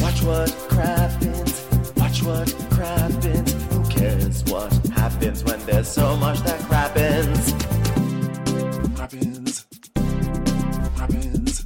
Watch what crappens. Watch what crappens. Who cares what happens when there's so much that crappens? Crappens. Crappens.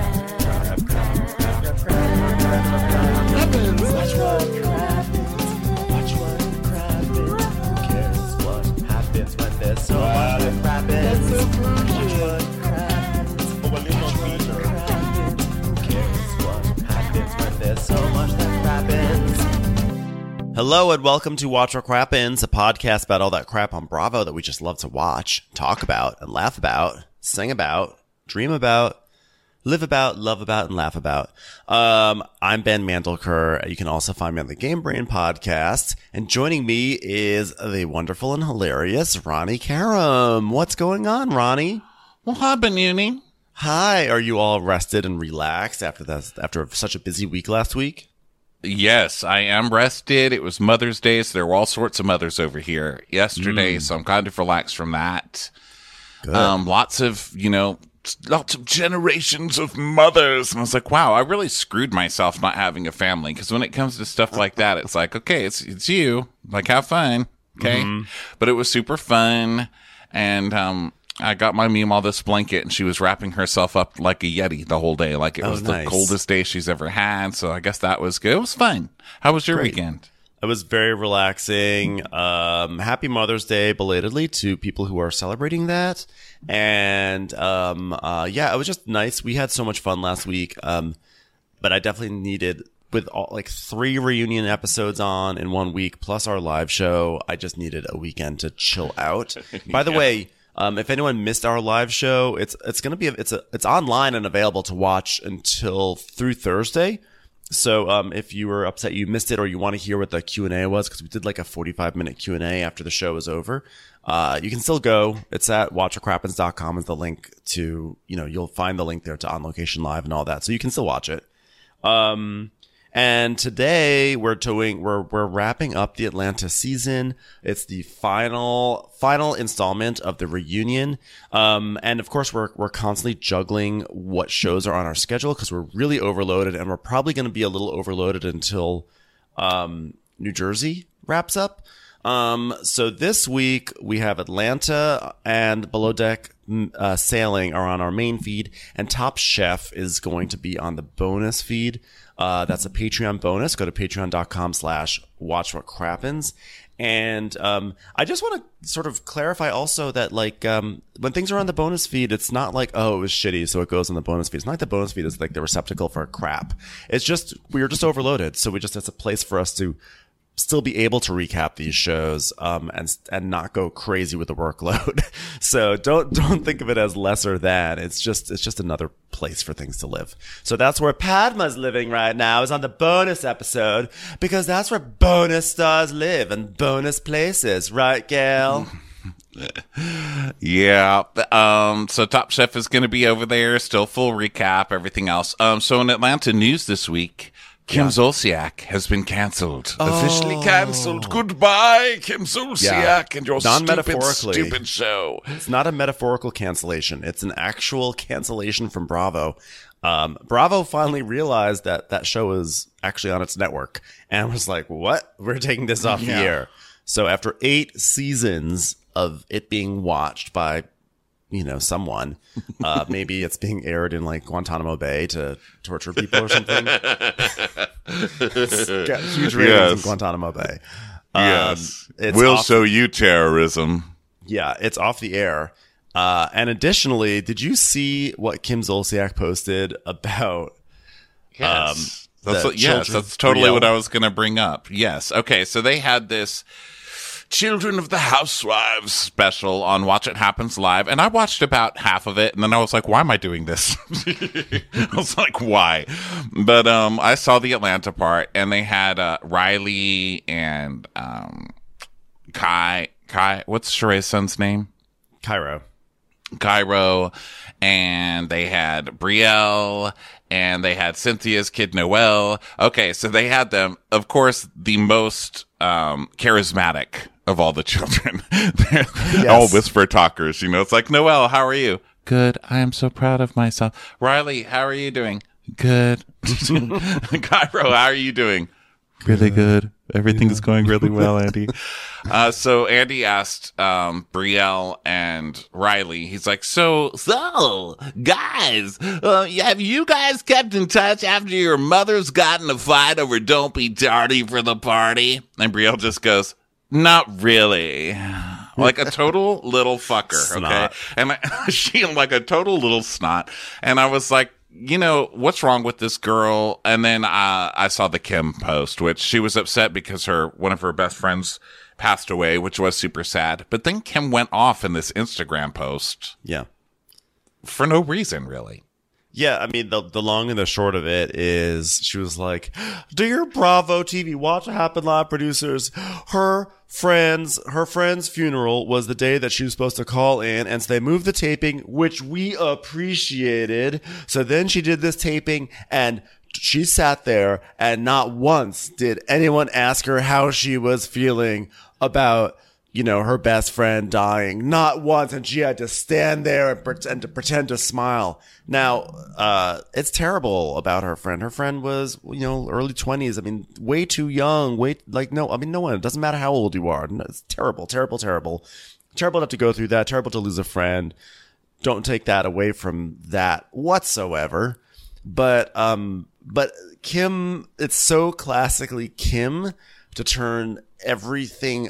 Crappens. Watch what crappens. Watch what crappens. Who cares what happens when there's so much that crappens? Watch what crappens. Watch what crappens. Who cares what happens when there's so much that crappens? Hello and welcome to Watch What Crappens, a podcast about all that crap on Bravo that we just love to watch, talk about, and laugh about, sing about, dream about, live about, love about, and laugh about. I'm Ben Mandelker. You can also find me on the Game Brain podcast. And joining me is the wonderful and hilarious Ronnie Karam. What's going on, Ronnie? What happened, Uni? Hi. Are you all rested and relaxed after such a busy week last week? Yes, I am rested. It was Mother's Day, so there were all sorts of mothers over here yesterday, so I'm kind of relaxed from that. Good. Lots of generations of mothers. And I was like, wow, I really screwed myself not having a family. Because when it comes to stuff like that, it's like, okay, it's you. Like, have fun. Okay. Mm-hmm. But it was super fun. And, I got my Meemaw this blanket, and she was wrapping herself up like a Yeti the whole day. Like, it was the coldest day she's ever had. So I guess that was good. It was fun. How was your weekend? It was very relaxing. Happy Mother's Day belatedly to people who are celebrating that. And yeah, it was just nice. We had so much fun last week. But I definitely needed, with all, 3 reunion episodes on in 1 week, plus our live show, I just needed a weekend to chill out. By the way, if anyone missed our live show, it's online and available to watch through Thursday. So if you were upset you missed it, or you want to hear what the Q&A was, because we did like a 45-minute Q&A after the show was over, you can still go. It's at watchwhatcrappens.com is the link to, you'll find the link there to On Location Live and all that. So you can still watch it. And today we're wrapping up the Atlanta season. It's the final installment of the reunion. And of course we're constantly juggling what shows are on our schedule, because we're really overloaded, and we're probably going to be a little overloaded until New Jersey wraps up. So this week we have Atlanta and Below Deck Sailing are on our main feed, and Top Chef is going to be on the bonus feed. That's a Patreon bonus. Go to patreon.com/watchwhatcrappens. And I just want to sort of clarify also that when things are on the bonus feed, it's not like, oh, it was shitty, so it goes on the bonus feed. It's not like the bonus feed is like the receptacle for crap. It's just, we are just overloaded. So it's a place for us to still be able to recap these shows and not go crazy with the workload. So don't think of it as lesser than. It's just another place for things to live. So that's where Padma's living right now, is on the bonus episode, because that's where bonus stars live, and bonus places, right, Gail? Yeah. So Top Chef is going to be over there, still full recap, everything else. So in Atlanta news this week, Kim Zolciak has been canceled. Officially canceled. Goodbye, Kim Zolciak, and your stupid show. It's not a metaphorical cancellation. It's an actual cancellation from Bravo. Bravo finally realized that show is actually on its network, and was like, what? We're taking this off the air. So after 8 seasons of it being watched by someone, maybe it's being aired in Guantanamo Bay to torture people or something. Got huge ratings in Guantanamo Bay. Yes. We'll show you terrorism. Yeah, it's off the air. And additionally, did you see what Kim Zolciak posted about? Yes. That's totally what I was going to bring up. Yes. Okay. So they had this Children of the Housewives special on Watch It Happens Live, and I watched about half of it, and then I was like, why am I doing this? I was like, why? But I saw the Atlanta part, and they had Riley and Kai, what's Sheree's son's name? Cairo, and they had Brielle, and they had Cynthia's kid Noelle. Okay, so they had them, of course, the most charismatic of all the children. They're all whisper talkers, it's like, Noelle, how are you? Good. I am so proud of myself. Riley, how are you doing? Good. Cairo, how are you doing? Really good. Everything's going really well, Andy. So Andy asked Brielle and Riley. He's like, so guys, have you guys kept in touch after your mother's gotten a fight over don't be tardy for the party? And Brielle just goes, not really. Like a total little fucker, okay? And she like a total little snot. And I was like, you know, what's wrong with this girl? And then I saw the Kim post, which she was upset because one of her best friends passed away, which was super sad. But then Kim went off in this Instagram post. Yeah. For no reason, really. Yeah, I mean, the long and the short of it is she was like, dear Bravo TV, Watch What Happened Live producers, her friend's funeral was the day that she was supposed to call in, and so they moved the taping, which we appreciated. So then she did this taping, and she sat there, and not once did anyone ask her how she was feeling about, you know, her best friend dying. Not once. And she had to stand there and pretend to smile. Now, it's terrible about her friend. Her friend was, you know, early 20s. I mean, way too young. No one. It doesn't matter how old you are. It's terrible, terrible, terrible. Terrible to have to go through that. Terrible to lose a friend. Don't take that away from that whatsoever. But Kim, it's so classically Kim to turn everything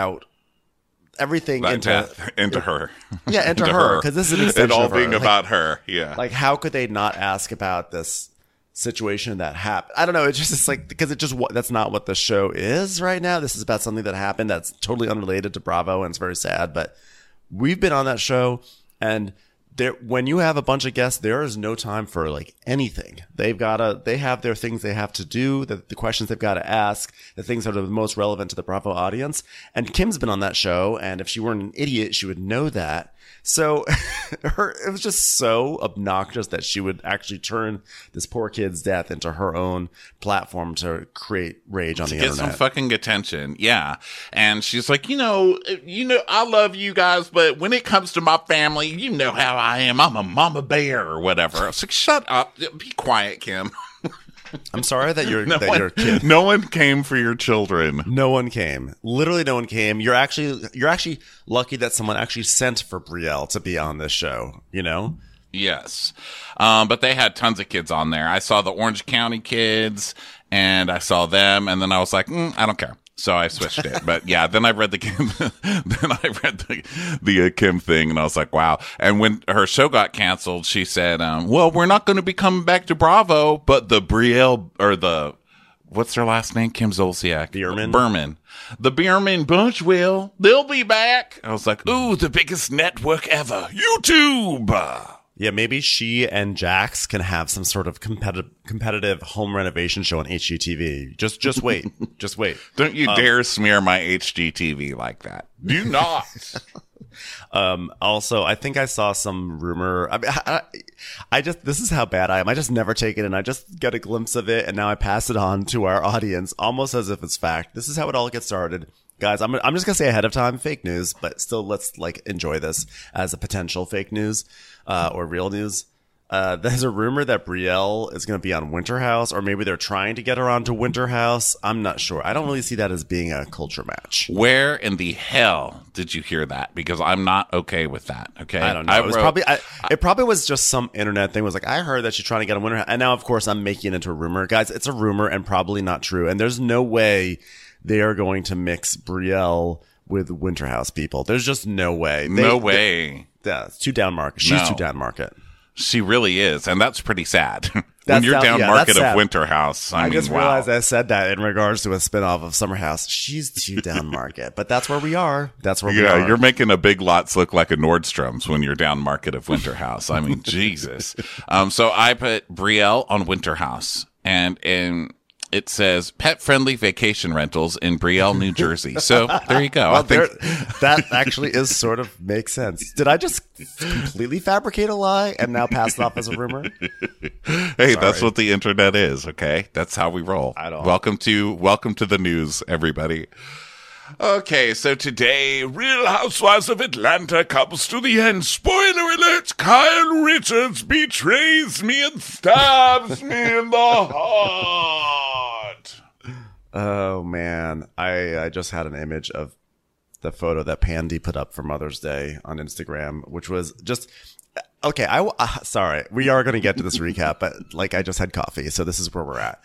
into her. Yeah, into her, because this is an extension it all of her. Being about her. Yeah. Like, how could they not ask about this situation that happened? I don't know. It's like, because that's not what the show is right now. This is about something that happened that's totally unrelated to Bravo, and it's very sad. But we've been on that show, and when you have a bunch of guests, there is no time for like anything. They have their things they have to do, the questions they've got to ask, the things that are the most relevant to the Bravo audience. And Kim's been on that show, and if she weren't an idiot, she would know that. So it was just so obnoxious that she would actually turn this poor kid's death into her own platform to create rage on the internet. Get some fucking attention. Yeah. And she's like, you know, I love you guys, but when it comes to my family, you know how I am. I'm a mama bear or whatever. I was like, shut up. Be quiet, Kim. I'm sorry that you're kid. No one came for your children. No one came. Literally no one came. You're actually lucky that someone actually sent for Brielle to be on this show, you know? Yes. But they had tons of kids on there. I saw the Orange County kids, and I saw them, and then I was like, I don't care. So I switched it. But yeah, then I read the Kim, the Kim thing, and I was like, wow. And when her show got canceled, she said, well, we're not going to be coming back to Bravo, but the Brielle, or what's their last name? Kim Zolciak. Berman. The Bierman bunch they'll be back. I was like, ooh, the biggest network ever. YouTube. Yeah, maybe she and Jax can have some sort of competitive home renovation show on HGTV. Just wait. Just wait. Don't you dare smear my HGTV like that. Do not. Also, I think I saw some rumor. This is how bad I am. I just never take it, and I just get a glimpse of it, and now I pass it on to our audience almost as if it's fact. This is how it all gets started. Guys, I'm just gonna say ahead of time, fake news, but still, let's enjoy this as a potential fake news, or real news. There's a rumor that Brielle is gonna be on Winter House, or maybe they're trying to get her onto Winter House. I'm not sure. I don't really see that as being a culture match. Where in the hell did you hear that? Because I'm not okay with that. Okay, I don't know. It probably was just some internet thing. It was like, I heard that she's trying to get on Winter House, and now of course I'm making it into a rumor. Guys, it's a rumor and probably not true. And there's no way they are going to mix Brielle with Winter House people. There's just no way. No way. Yeah, it's too down market. She's too down market. She really is, and that's pretty sad. When you're down market of Winter House, I mean, just realized I said that in regards to a spinoff of Summer House. She's too down market, but that's where we are. That's where we are. Yeah, you're making a Big Lots look like a Nordstrom's when you're down market of Winter House. I mean, Jesus. So I put Brielle on Winter House, and it says pet-friendly vacation rentals in Brielle, New Jersey. So there you go. Well, that actually is sort of makes sense. Did I just completely fabricate a lie and now pass it off as a rumor? Hey, that's what the internet is. Okay, that's how we roll. Welcome to the news, everybody. Okay, so today, Real Housewives of Atlanta comes to the end. Spoiler alert, Kyle Richards betrays me and stabs me in the heart. Oh, man. I just had an image of the photo that Pandy put up for Mother's Day on Instagram, which was just... Okay, sorry. We are going to get to this recap, but like I just had coffee, so this is where we're at.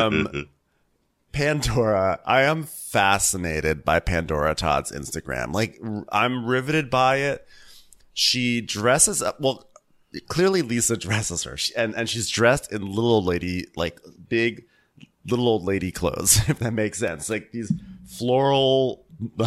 Pandora, I am fascinated by Pandora Todd's Instagram. Like, I'm riveted by it. She dresses up. Well, clearly Lisa dresses her, and she's dressed in little old lady, like big little old lady clothes, if that makes sense. Like these floral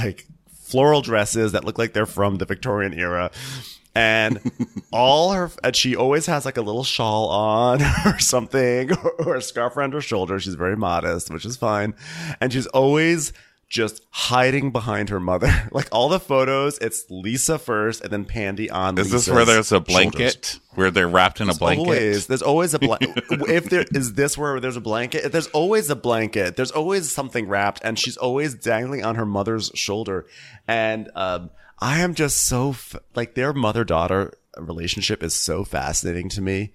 dresses that look like they're from the Victorian era. And and she always has like a little shawl on or something, or a scarf around her shoulder. She's very modest, which is fine. And she's always just hiding behind her mother. Like all the photos, it's Lisa first and then Pandy on Lisa's Is this where there's a blanket? Shoulders. Where they're wrapped in a blanket? There's always a blanket. Is this where there's a blanket? There's always a blanket. There's always something wrapped, and she's always dangling on her mother's shoulder. And, I am just so like their mother-daughter relationship is so fascinating to me.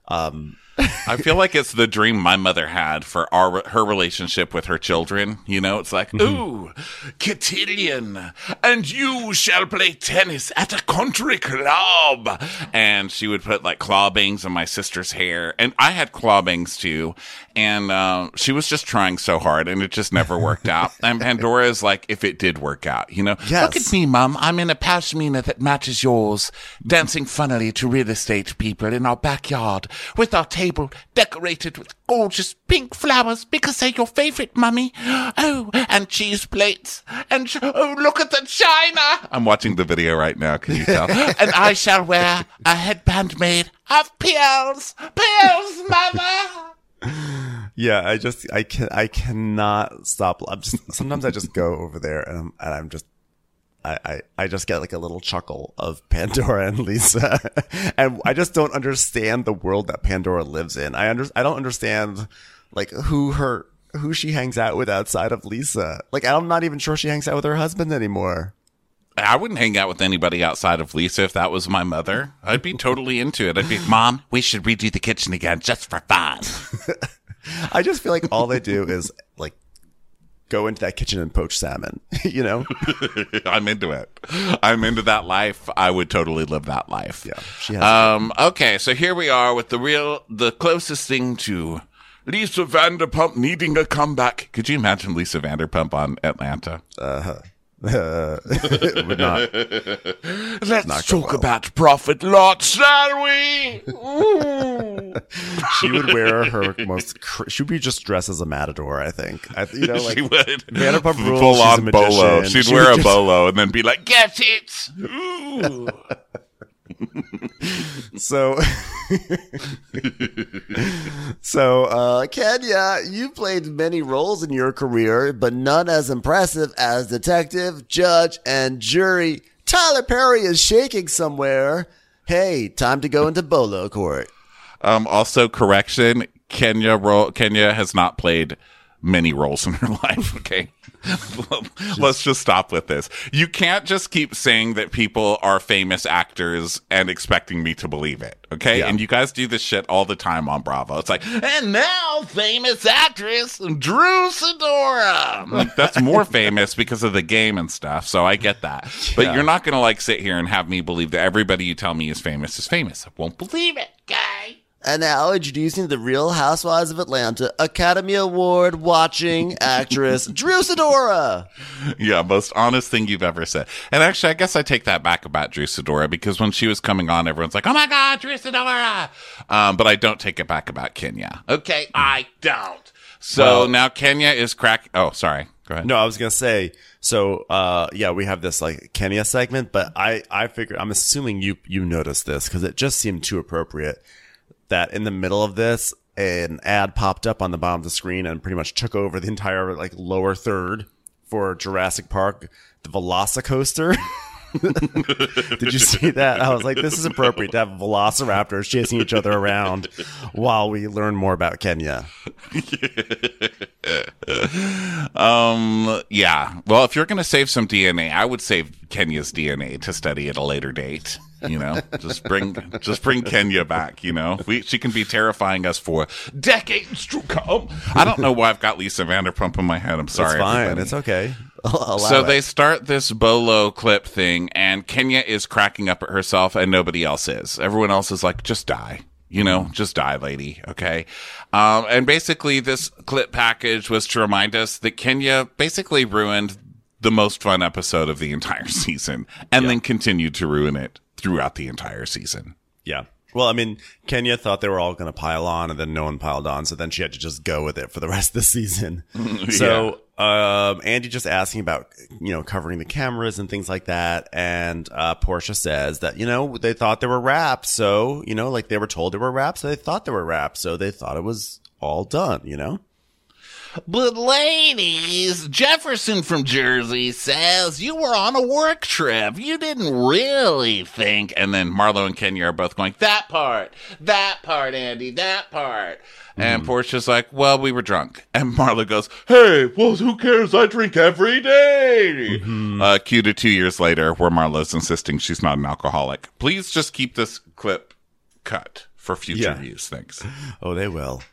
I feel like it's the dream my mother had for her relationship with her children. You know, it's like, ooh, cotillion, and you shall play tennis at a country club. And she would put like claw bangs in my sister's hair. And I had claw bangs too. And she was just trying so hard, and it just never worked out. And Pandora is like, if it did work out, you know, yes. Look at me, Mum. I'm in a pashmina that matches yours, dancing funnily to real estate people in our backyard with our table decorated with gorgeous pink flowers because they're your favorite, Mummy. Oh, and cheese plates. And oh, look at the china. I'm watching the video right now. Can you tell? And I shall wear a headband made of pearls. Pearls, Mama. Yeah, I cannot stop. Sometimes I just go over there and I'm just, I just get like a little chuckle of Pandora and Lisa, and I just don't understand the world that Pandora lives in. I don't understand like who she hangs out with outside of Lisa. Like I'm not even sure she hangs out with her husband anymore. I wouldn't hang out with anybody outside of Lisa if that was my mother. I'd be totally into it. I'd be, Mom, we should redo the kitchen again just for fun. I just feel like all they do is like go into that kitchen and poach salmon, you know? I'm into it. I'm into that life. I would totally live that life. Yeah. She has okay, so here we are with the closest thing to Lisa Vanderpump needing a comeback. Could you imagine Lisa Vanderpump on Atlanta? It would not. Let's talk about profit lots, shall we? She would wear her most. She would be just dressed as a matador. I think. You know, like she would. Vanderpump Rules. Full she's on a bolo. She'd wear a bolo and then be like, "Get it." Ooh. So, Kenya, you played many roles in your career, but none as impressive as detective, judge, and jury. Tyler Perry is shaking somewhere. Hey, time to go into bolo court. Also, correction, Kenya has not played many roles in her life, okay? Let's just stop with this. You can't just keep saying that people are famous actors and expecting me to believe it, okay? Yeah. And you guys do this shit all the time on Bravo. It's like, and now famous actress Drew Sidora. Like, that's more famous because of the game and stuff, so I get that. But you're not going to like sit here and have me believe that everybody you tell me is famous is famous. I won't believe it, guy. And now introducing the Real Housewives of Atlanta Academy Award watching actress Drew Sidora. Yeah, most honest thing you've ever said. And actually, I guess I take that back about Drew Sidora because when she was coming on, everyone's like, oh my God, Drew Sidora. But I don't take it back about Kenya. Okay, I don't. So now Kenya is Oh, sorry. Go ahead. No, I was going to say, so, we have this like Kenya segment, but I figured, I'm assuming you noticed this because it just seemed too appropriate. That in the middle of this, an ad popped up on the bottom of the screen and pretty much took over the entire like lower third for Jurassic Park, the Velocicoaster. Did you see that? I was like, this is appropriate to have velociraptors chasing each other around while we learn more about Kenya. Yeah. Well, if you're going to save some DNA, I would save Kenya's DNA to study at a later date. You know, just bring Kenya back. You know, she can be terrifying us for decades to come. I don't know why I've got Lisa Vanderpump in my head. I'm sorry. It's fine. Everybody. It's okay. So they start this Bolo clip thing, and Kenya is cracking up at herself, and nobody else is. Everyone else is like, just die. You know, just die, lady. Okay. And basically, this clip package was to remind us that Kenya basically ruined the most fun episode of the entire season, and then continued to ruin it throughout the entire season. Yeah. Well, I mean, Kenya thought they were all going to pile on, and then no one piled on, so then she had to just go with it for the rest of the season. So, Andy just asking about, you know, covering the cameras and things like that, and Portia says that, you know, they thought they were wrapped, so, you know, like they were told they were wrapped, so they thought they were wrapped, so they thought it was all done, you know? But ladies, Jefferson from Jersey says you were on a work trip. You didn't really think. And then Marlo and Kenya are both going, that part, Andy, that part. And Portia's like, well, we were drunk. And Marlo goes, hey, well, who cares? I drink every day. Cue to 2 years later where Marlo's insisting she's not an alcoholic. Please just keep this clip cut for future use. Thanks. Oh, they will.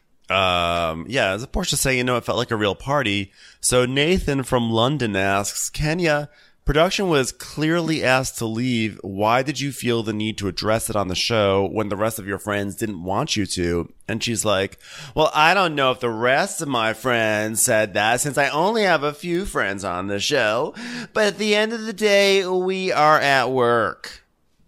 As Portia saying, you know, it felt like a real party. So Nathan from London asks, Kenya, production was clearly asked to leave. Why did you feel the need to address it on the show when the rest of your friends didn't want you to? And she's like, well, I don't know if the rest of my friends said that since I only have a few friends on the show. But at the end of the day, we are at work.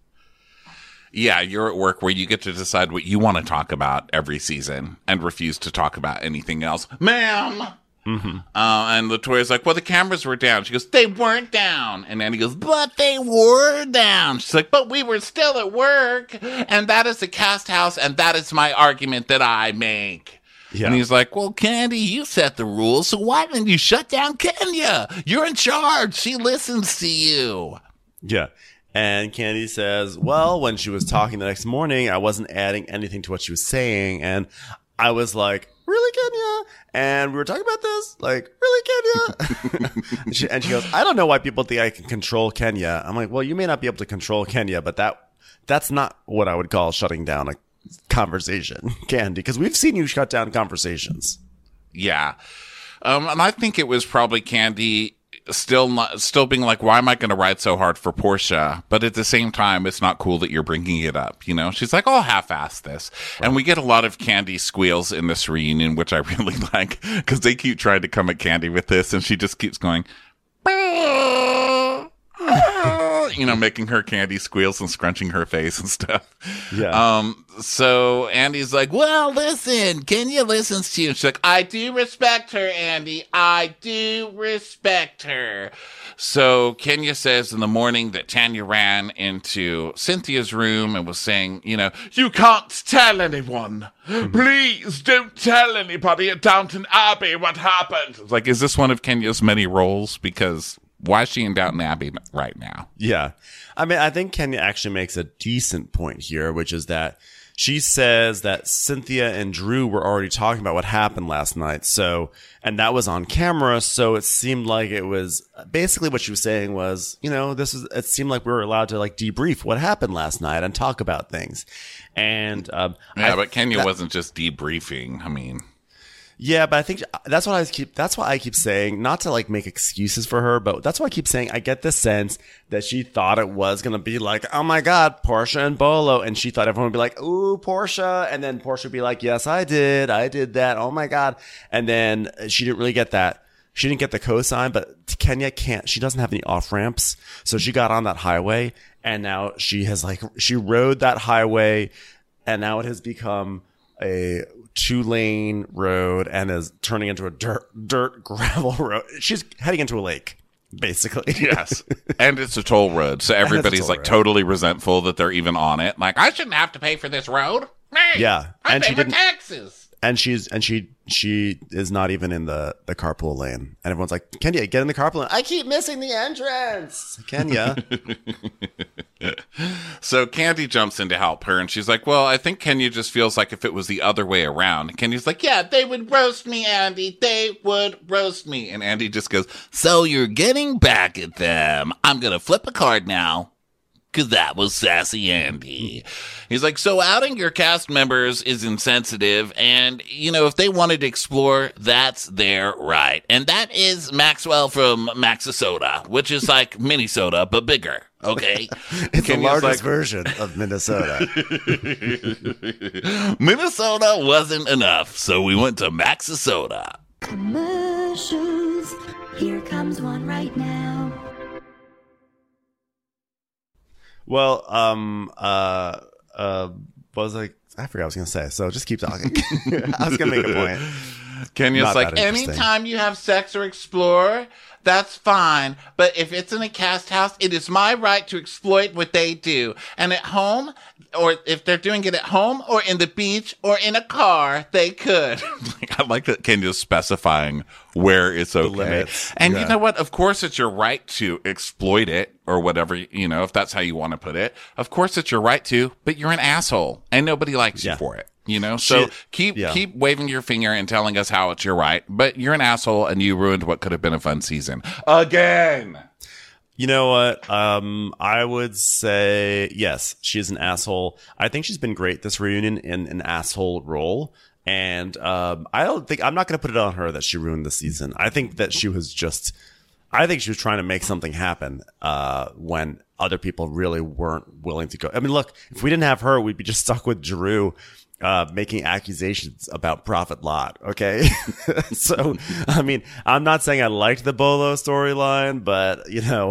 Yeah, you're at work where you get to decide what you want to talk about every season and refuse to talk about anything else. Ma'am! And Latoya's like, well, the cameras were down. She goes, they weren't down. And Andy goes, but they were down. She's like, but we were still at work. And that is the cast house, and that is my argument that I make. Yeah. And he's like, well, Candy, you set the rules, so why didn't you shut down Kenya? You're in charge. She listens to you. Yeah. And Candy says, well, when she was talking the next morning, I wasn't adding anything to what she was saying. And I was like, really, Kenya? And we were talking about this? Like, really, Kenya? and she goes, I don't know why people think I can control Kenya. I'm like, well, you may not be able to control Kenya, but that's not what I would call shutting down a conversation, Candy, because we've seen you shut down conversations. Yeah. And I think it was probably Candy still being like, why am I going to ride so hard for Portia? But at the same time, it's not cool that you're bringing it up. You know, she's like, I'll half-ass this. Right. And we get a lot of Candy squeals in this reunion, which I really like because they keep trying to come at Candy with this. And she just keeps going, you know, making her Candy squeals and scrunching her face and stuff. Yeah. So Andy's like, well, listen, Kenya listens to you. And she's like, I do respect her, Andy. I do respect her. So Kenya says in the morning that Tanya ran into Cynthia's room and was saying, you know, you can't tell anyone. Please don't tell anybody at Downton Abbey what happened. It's like, is this one of Kenya's many roles? Because why is she in Downton Abbey right now? Yeah. I mean, I think Kenya actually makes a decent point here, which is that she says that Cynthia and Drew were already talking about what happened last night. So, and that was on camera. So it seemed like it was basically what she was saying was, you know, it seemed like we were allowed to like debrief what happened last night and talk about things. And, but Kenya wasn't just debriefing. I mean, yeah, but I think that's why I keep saying, not to like make excuses for her, but that's why I keep saying I get the sense that she thought it was going to be like, oh my God, Portia and Bolo. And she thought everyone would be like, ooh, Portia. And then Portia would be like, yes, I did that. Oh my God. And then she didn't really get that. She didn't get the cosign, but Kenya she doesn't have any off ramps. So she got on that highway and now she rode that highway and now it has become a 2-lane road and is turning into a dirt gravel road. She's heading into a lake, basically. Yes. And it's a toll road. So everybody's like totally resentful that they're even on it. Like, I shouldn't have to pay for this road. Hey, yeah. I pay for taxes. And she is not even in the carpool lane. And everyone's like, Kenya, get in the carpool lane. I keep missing the entrance. Kenya. So Kandi jumps in to help her, and she's like, well, I think Kenya just feels like if it was the other way around. And Kenya's like, yeah, they would roast me, Andy. They would roast me. And Andy just goes, so you're getting back at them. I'm going to flip a card now. Because that was sassy Andy. He's like, so outing your cast members is insensitive, and, if they wanted to explore, that's their right. And that is Maxwell from Maxisota, which is like Minnesota, but bigger, okay? It's the largest version of Minnesota. Minnesota wasn't enough, so we went to Maxisota. Commercials. Here comes one right now. Well, was like, I forgot what I was going to say, so just keep talking. I was going to make a point. Kenya's like, anytime you have sex or explore, that's fine. But if it's in a cast house, it is my right to exploit what they do. And at home, or if they're doing it at home or in the beach or in a car, they could. I like that Kenya's specifying where it's okay. And you know what? Of course, it's your right to exploit it or whatever, if that's how you want to put it. Of course, it's your right to, but you're an asshole and nobody likes you for it. So keep waving your finger and telling us how it's your right, but you're an asshole and you ruined what could have been a fun season again. You know what? I would say yes, she's an asshole. I think she's been great this reunion in an asshole role. And I'm not going to put it on her that she ruined the season. I think that she was trying to make something happen when other people really weren't willing to go. I mean, look, if we didn't have her, we'd be just stuck with Drew making accusations about Prophet Lot. Okay. So, I mean, I'm not saying I liked the Bolo storyline, but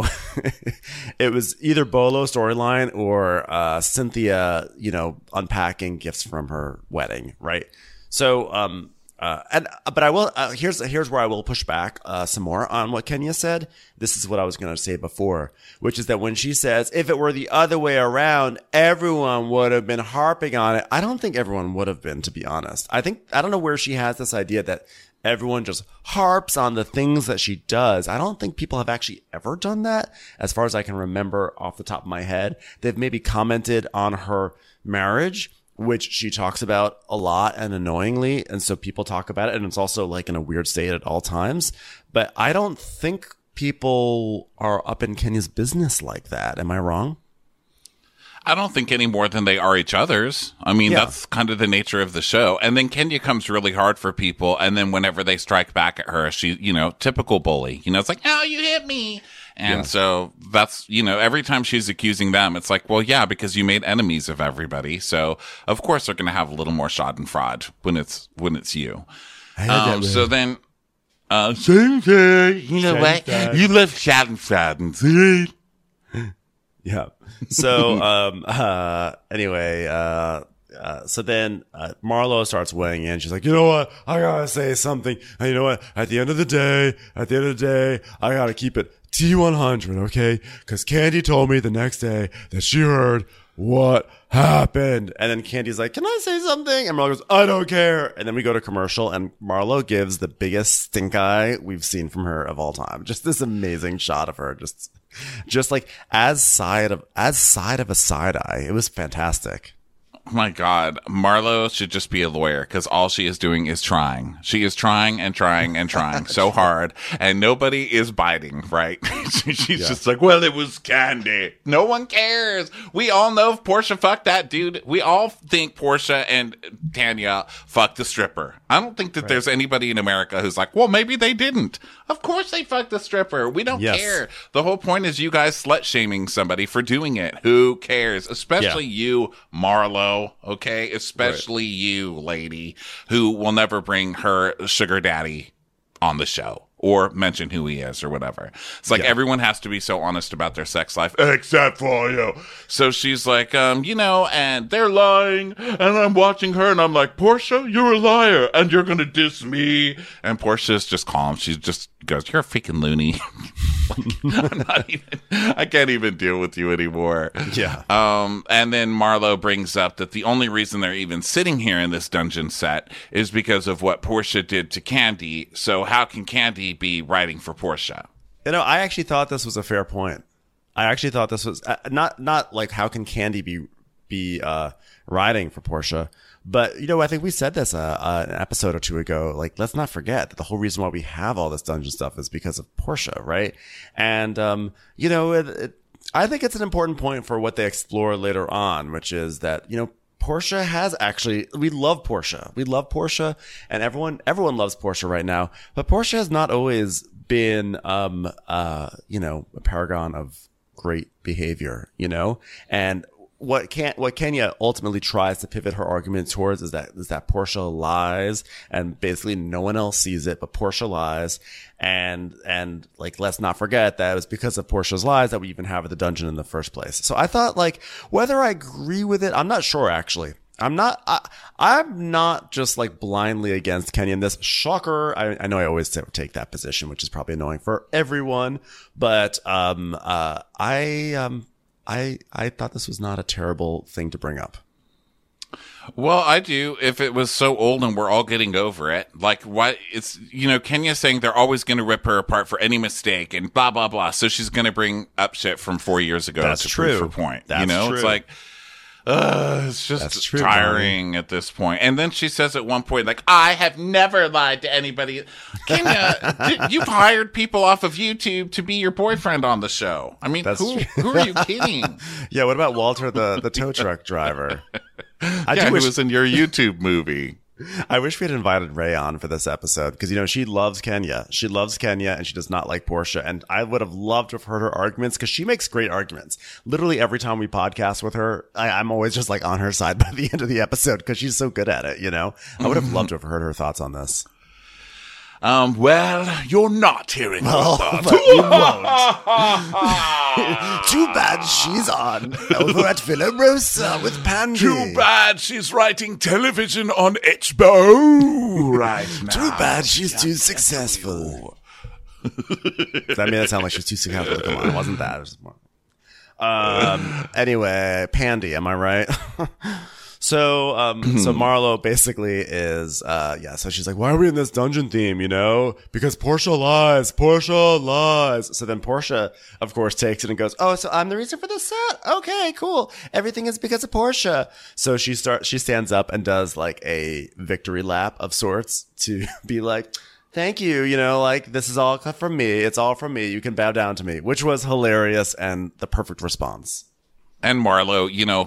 it was either Bolo storyline or Cynthia, unpacking gifts from her wedding. Right. So, but I will, here's where I will push back, some more on what Kenya said. This is what I was going to say before, which is that when she says, if it were the other way around, everyone would have been harping on it. I don't think everyone would have been, to be honest. I don't know where she has this idea that everyone just harps on the things that she does. I don't think people have actually ever done that. As far as I can remember off the top of my head, they've maybe commented on her marriage, which she talks about a lot and annoyingly. And so people talk about it, and it's also like in a weird state at all times. But I don't think people are up in Kenya's business like that. Am I wrong? I don't think any more than they are each other's. I mean, that's kind of the nature of the show. And then Kenya comes really hard for people. And then whenever they strike back at her, she, typical bully, it's like, oh, you hit me. And so that's, every time she's accusing them, it's like, well, yeah, because you made enemies of everybody. So of course they're going to have a little more schadenfreude when it's you. So then, same thing. You know what? You love schadenfreude. Yeah. So, anyway, so then Marlo starts weighing in. She's like, you know what? I gotta say something. And you know what? At the end of the day, I gotta keep it T100, okay? Because Kandi told me the next day that she heard what happened. And then Candy's like, can I say something? And Marlo goes, I don't care. And then we go to commercial, and Marlo gives the biggest stink eye we've seen from her of all time. Just this amazing shot of her, just like as side of a side eye. It was fantastic. Oh my God, Marlo should just be a lawyer, because all she is doing is trying. She is trying and trying and trying so hard, and nobody is biting, right? She's just like, well, it was Kandi. No one cares. We all know if Portia fucked that dude. We all think Portia and Tanya fucked the stripper. I don't think that there's anybody in America who's like, well, maybe they didn't. Of course they fucked the stripper. We don't care. The whole point is you guys slut-shaming somebody for doing it. Who cares? Especially you, Marlo. Okay, especially you, lady, who will never bring her sugar daddy on the show or mention who he is or whatever. It's like everyone has to be so honest about their sex life, except for you. So she's like, and they're lying, and I'm watching her, and I'm like, Portia, you're a liar, and you're gonna diss me. And Portia's just calm. She just goes, you're a freaking loony. I can't even deal with you anymore. Yeah. And then Marlo brings up that the only reason they're even sitting here in this dungeon set is because of what Portia did to Kandi. So how can Kandi be writing for Portia? I actually thought this was a fair point. I actually thought this was not like how can Kandi be riding for Portia, but I think we said this an episode or two ago. Like, let's not forget that the whole reason why we have all this dungeon stuff is because of Portia, right? And I think it's an important point for what they explore later on, which is that Portia has actually, we love Portia, and everyone loves Portia right now, but Portia has not always been a paragon of great behavior, and what Kenya ultimately tries to pivot her argument towards is that Portia lies, and basically no one else sees it, but Portia lies. And like, let's not forget that it was because of Portia's lies that we even have the dungeon in the first place. So I thought, like, whether I agree with it, I'm not sure, actually. I'm not just like blindly against Kenya in this. Shocker. I know I always take that position, which is probably annoying for everyone, but I thought this was not a terrible thing to bring up. Well, I do, if it was so old and we're all getting over it. Like, why it's, Kenya saying they're always going to rip her apart for any mistake and blah, blah, blah. So she's going to bring up shit from 4 years ago That's to true. prove her point. That's true. It's like, it's just tiring at this point. And then she says at one point, like, I have never lied to anybody. Kenya, you've hired people off of YouTube to be your boyfriend on the show. I mean, who are you kidding? Yeah, what about Walter, the tow truck driver? Who was in your YouTube movie. I wish we had invited Ray on for this episode because, she loves Kenya. She loves Kenya and she does not like Portia. And I would have loved to have heard her arguments because she makes great arguments. Literally every time we podcast with her, I'm always just like on her side by the end of the episode because she's so good at it, I would have loved to have heard her thoughts on this. Well, you're not hearing her thoughts. But you won't. Too bad she's on over at Villa Rosa with Pandy. Too bad she's writing television on HBO right now. Too bad she's too successful. That made it sound like she's too successful. Come on, it wasn't that. It was more. Anyway, Pandy, am I right? So Marlo basically is, so she's like, why are we in this dungeon theme, Because Portia lies. So then Portia, of course, takes it and goes, oh, so I'm the reason for the set? Okay, cool. Everything is because of Portia. So she stands up and does like a victory lap of sorts to be like, thank you, like, this is all from me. It's all from me. You can bow down to me, which was hilarious and the perfect response. And Marlo,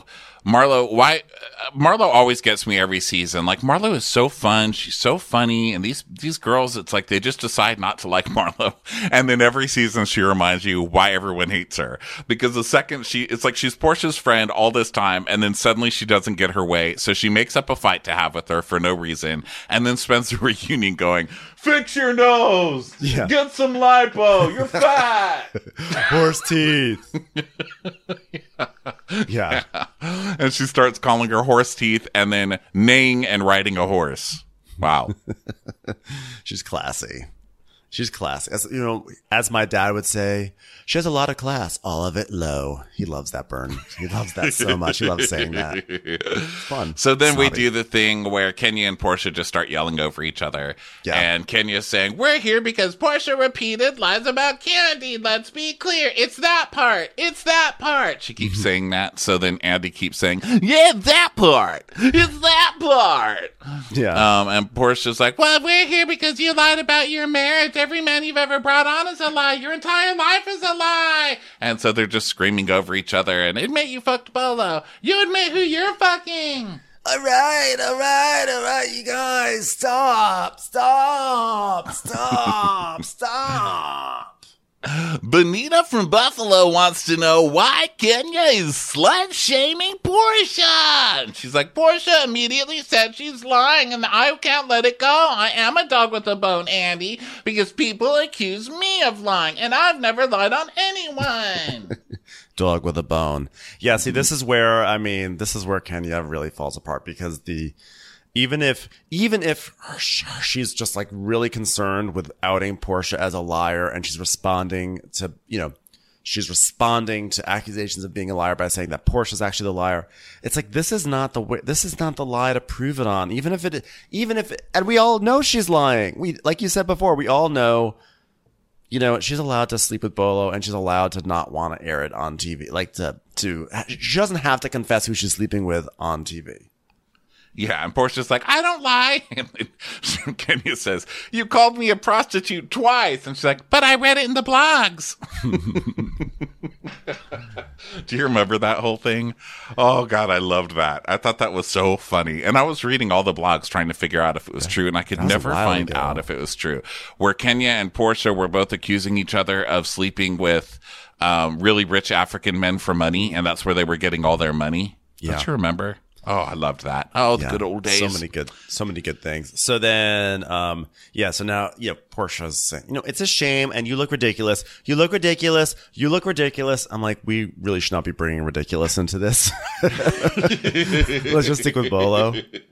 Marlo always gets me every season. Like, Marlo is so fun. She's so funny. And these girls, it's like they just decide not to like Marlo. And then every season she reminds you why everyone hates her. Because the second it's like she's Portia's friend all this time. And then suddenly she doesn't get her way. So she makes up a fight to have with her for no reason. And then spends the reunion going, fix your nose. Yeah. Get some lipo. You're fat. Horse teeth. Yeah. And she starts calling her horse teeth and then neighing and riding a horse. Wow. She's classy. As my dad would say, she has a lot of class, all of it low. He loves that burn. He loves that so much. He loves saying that. It's fun. So then we do the thing where Kenya and Portia just start yelling over each other. Yeah. And Kenya's saying, we're here because Portia repeated lies about Kandi. Let's be clear. It's that part. She keeps saying that. So then Andy keeps saying, yeah, that part. It's that part. Yeah. And Portia's like, well, we're here because you lied about your marriage. Every man you've ever brought on is a lie. Your entire life is a lie. And so they're just screaming over each other and admit you fucked Bolo. You admit who you're fucking. All right, you guys. Stop. Benita from Buffalo wants to know why Kenya is slut-shaming Portia. And she's like, Portia immediately said she's lying, and I can't let it go. I am a dog with a bone, Andy, because people accuse me of lying, and I've never lied on anyone. Dog with a bone. Yeah, see, this is where Kenya really falls apart because even if she's just like really concerned with outing Portia as a liar and she's responding to accusations of being a liar by saying that Portia's actually the liar, it's like, this is not the lie to prove it on. Even if and we all know she's lying. Like you said before, we all know, you know, she's allowed to sleep with Bolo, and she's allowed to not want to air it on TV. Like she doesn't have to confess who she's sleeping with on TV. Yeah, and Portia's like, I don't lie. And Kenya says, you called me a prostitute twice. And she's like, but I read it in the blogs. Do you remember that whole thing? Oh, God, I loved that. I thought that was so funny. And I was reading all the blogs trying to figure out if it was true, and I could never find out if it was true. Where Kenya and Portia were both accusing each other of sleeping with really rich African men for money, and that's where they were getting all their money. Yeah. Don't you remember? Oh, I loved that. Oh, the good old days. So many good things. So then, so now, Portia's saying, you know, it's a shame, and you look ridiculous. You look ridiculous. You look ridiculous. I'm like, we really should not be bringing ridiculous into this. Let's just stick with Bolo.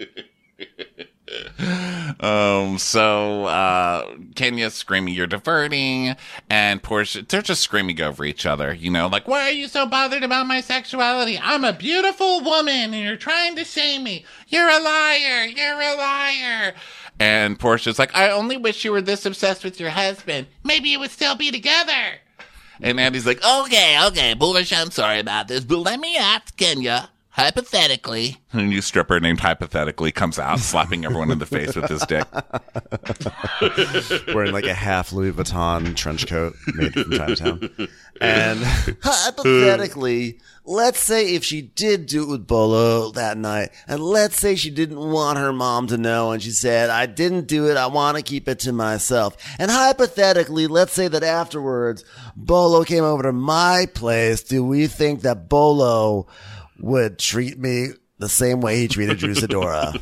Kenya's screaming, you're diverting, and Portia, they're just screaming over each other, you know, like, why are you so bothered about my sexuality? I'm a beautiful woman, and you're trying to shame me. You're a liar. You're a liar. And Portia's like, I only wish you were this obsessed with your husband. Maybe you would still be together. And Andy's like, okay, Portia, I'm sorry about this, but let me ask Kenya. Hypothetically. A new stripper named Hypothetically comes out slapping everyone in the face with his dick. Wearing like a half Louis Vuitton trench coat made from Chinatown. And hypothetically, let's say if she did do it with Bolo that night, and let's say she didn't want her mom to know, and she said, I didn't do it, I want to keep it to myself. And hypothetically, let's say that afterwards, Bolo came over to my place. Do we think that Bolo would treat me the same way he treated Drew Sidora?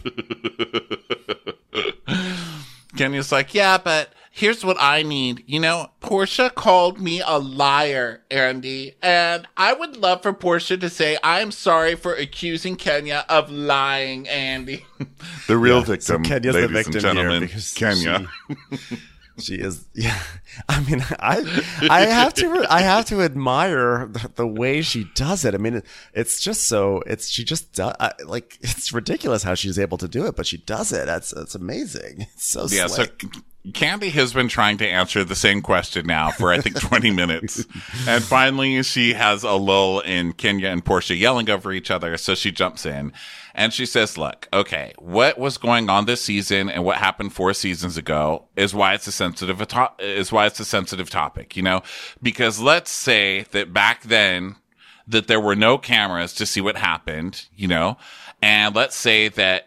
Kenya's like, yeah, but here's what I need. You know, Portia called me a liar, Andy, and I would love for Portia to say, I'm sorry for accusing Kenya of lying, Andy. The real victim, so Kenya's the victim and gentlemen, here Kenya. She is, yeah. I mean, I have to admire the way she does it. I mean, it's just so, she just does, like, it's ridiculous how she's able to do it, but she does it. It's amazing. It's so slick. So Candy has been trying to answer the same question now for, I think, 20 minutes. And finally, she has a lull in Kenya and Portia yelling over each other. So she jumps in and she says, look, okay, what was going on this season and what happened 4 seasons ago is why it's a sensitive topic, you know, because let's say that back then that there were no cameras to see what happened, you know, and let's say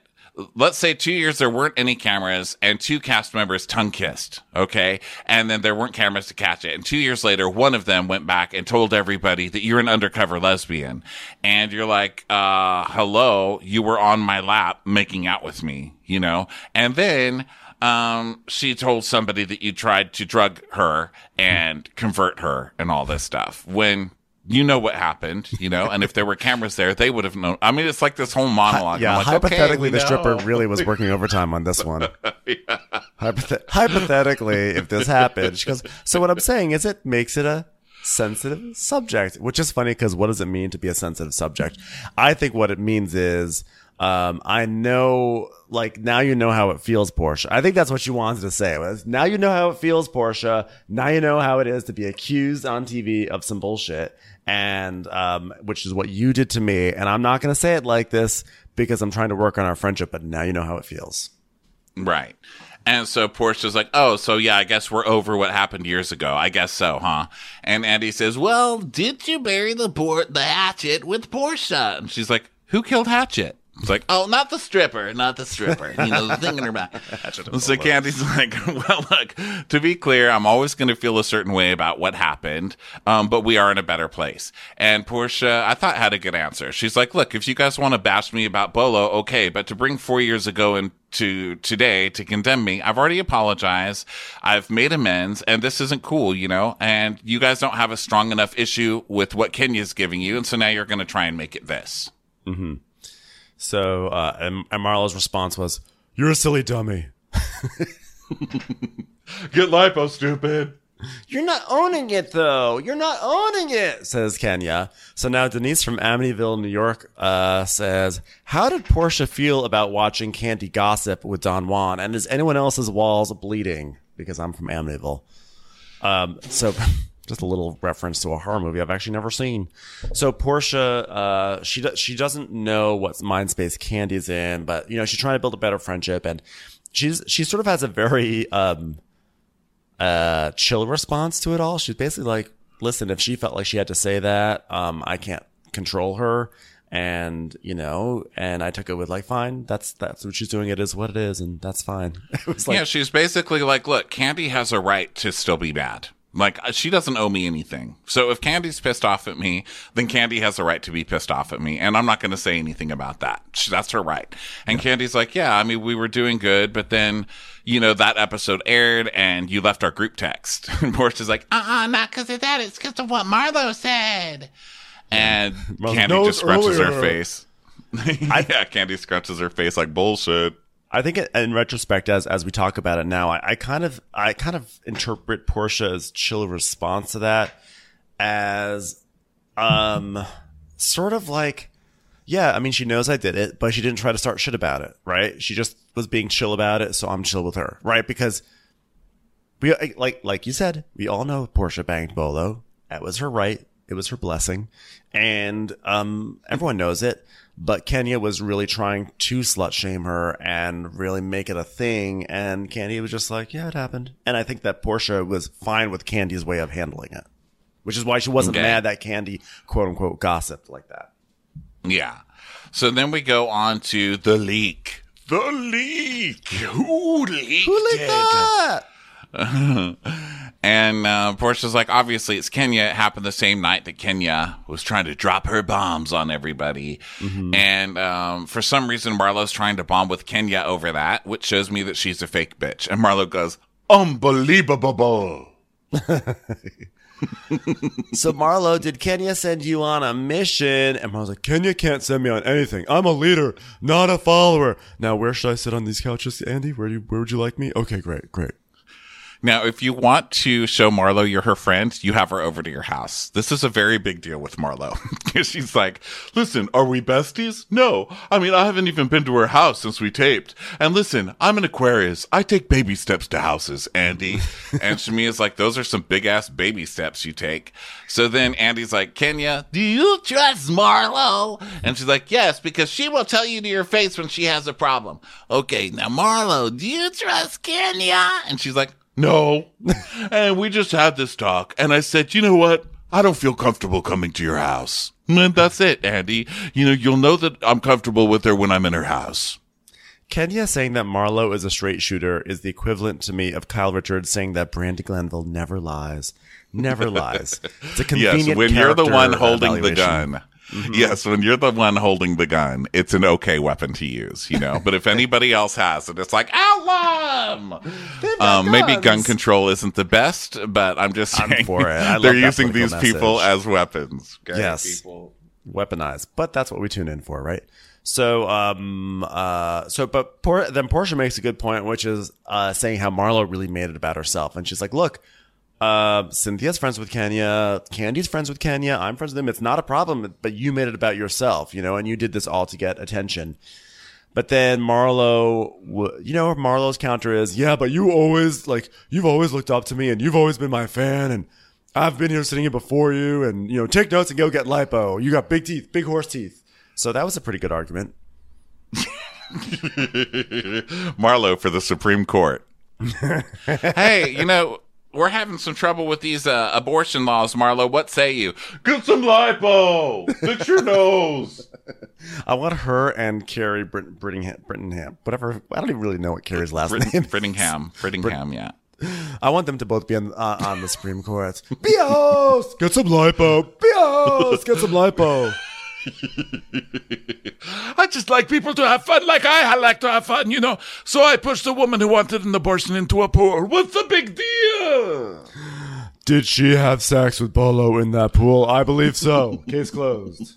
2 years there weren't any cameras and 2 cast members tongue kissed, okay? And then there weren't cameras to catch it. And 2 years later, one of them went back and told everybody that you're an undercover lesbian. And you're like, hello, you were on my lap making out with me, you know? And then she told somebody that you tried to drug her and convert her and all this stuff. When you know what happened, you know, and if there were cameras there, they would have known. I mean, it's like this whole monologue. Yeah, like, hypothetically, the stripper really was working overtime on this one. Yeah. Hypothetically, if this happened, she goes, so what I'm saying is it makes it a sensitive subject, which is funny because what does it mean to be a sensitive subject? I think what it means is, I know, like, now you know how it feels, Portia. I think that's what she wanted to say. Was, now you know how it feels, Portia. Now you know how it is to be accused on TV of some bullshit. And, which is what you did to me. And I'm not going to say it like this because I'm trying to work on our friendship, but now you know how it feels. Right. And so Portia's like, oh, so yeah, I guess we're over what happened years ago. I guess so, huh? And Andy says, well, did you bury the hatchet with Portia? And she's like, who killed Hatchet? It's like, oh, not the stripper. You know, the thing in her back. So Candy's like, well, look, to be clear, I'm always going to feel a certain way about what happened, but we are in a better place. And Portia, I thought, had a good answer. She's like, look, if you guys want to bash me about Bolo, okay, but to bring 4 years ago into today to condemn me, I've already apologized. I've made amends, and this isn't cool, you know, and you guys don't have a strong enough issue with what Kenya's giving you, and so now you're going to try and make it this. Mm-hmm. So, and Marlo's response was, you're a silly dummy. Get lipo, stupid. You're not owning it, though. You're not owning it, says Kenya. So now Denise from Amityville, New York, says, how did Portia feel about watching Candy gossip with Don Juan? And is anyone else's walls bleeding? Because I'm from Amityville. So just a little reference to a horror movie I've actually never seen. So Portia, she doesn't know what mind space Candy's in, but she's trying to build a better friendship, and she sort of has a very chill response to it all. She's basically like, listen, if she felt like she had to say that, I can't control her. And, and I took it with like, fine, that's what she's doing. It is what it is. And that's fine. It was like, yeah, she's basically like, look, Candy has a right to still be mad. Like, she doesn't owe me anything. So if Candy's pissed off at me, then Candy has a right to be pissed off at me. And I'm not going to say anything about that. That's her right. And Candy's like, yeah, I mean, we were doing good, but then, that episode aired and you left our group text. And Portia's like, not because of that. It's because of what Marlo said. And Candy just scrunches her face. Yeah, Candy scrunches her face like bullshit. I think in retrospect, as we talk about it now, I kind of interpret Portia's chill response to that as sort of like, yeah, I mean, she knows I did it, but she didn't try to start shit about it, right? She just was being chill about it, so I'm chill with her, right? Because we like you said, we all know Portia banged Bolo. That was her right. It was her blessing. And everyone knows it. But Kenya was really trying to slut shame her and really make it a thing. And Candy was just like, yeah, it happened. And I think that Portia was fine with Candy's way of handling it, which is why she wasn't mad that Candy, quote unquote, gossiped like that. Yeah. So then we go on to the leak. The leak. Who leaked that? And Portia's like, obviously it's Kenya. It happened the same night that Kenya was trying to drop her bombs on everybody. Mm-hmm. And for some reason, Marlo's trying to bond with Kenya over that, which shows me that she's a fake bitch. And Marlo goes, unbelievable. So Marlo, did Kenya send you on a mission? And Marlo's like, Kenya can't send me on anything. I'm a leader, not a follower. Now, where should I sit on these couches, Andy? Where would you like me? Okay, great. Now, if you want to show Marlo you're her friend, you have her over to your house. This is a very big deal with Marlo. She's like, listen, are we besties? No. I mean, I haven't even been to her house since we taped. And listen, I'm an Aquarius. I take baby steps to houses, Andy. And Shamia's like, those are some big-ass baby steps you take. So then Andy's like, Kenya, do you trust Marlo? And she's like, yes, because she will tell you to your face when she has a problem. Okay, now, Marlo, do you trust Kenya? And she's like, no. And we just had this talk. And I said, you know what? I don't feel comfortable coming to your house. And that's it, Andy. You'll know that I'm comfortable with her when I'm in her house. Kenya saying that Marlo is a straight shooter is the equivalent to me of Kyle Richards saying that Brandi Glanville never lies. Never lies. It's a convenient yes, when you're the one holding evaluation. The gun. Mm-hmm. Yes, when you're the one holding the gun, it's an okay weapon to use, But if anybody else has it, it's like, outlaw! Maybe gun control isn't the best, but I'm just saying I'm for it. they're using these people as weapons. Okay? Yes, people. Weaponized. But that's what we tune in for, right? So, then Portia makes a good point, which is saying how Marlo really made it about herself, and she's like, look. Cynthia's friends with Kenya. Candy's friends with Kenya. I'm friends with them. It's not a problem, but you made it about yourself, and you did this all to get attention. But then Marlo's counter is, yeah, but you've always looked up to me and you've always been my fan. And I've been here sitting here before you and, take notes and go get lipo. You got big teeth, big horse teeth. So that was a pretty good argument. Marlo for the Supreme Court. Hey, we're having some trouble with these abortion laws, Marlo. What say you? Get some lipo. Fix your nose. I want her and Carrie Brittingham. Whatever. I don't even really know what Carrie's last name is. Brittingham, yeah. I want them to both be on the Supreme Court. Bios! Get some lipo. Bios! Get some lipo. I just like people to have fun like I like to have fun, So I pushed a woman who wanted an abortion into a pool. What's the big deal? Did she have sex with Bolo in that pool? I believe so. Case closed.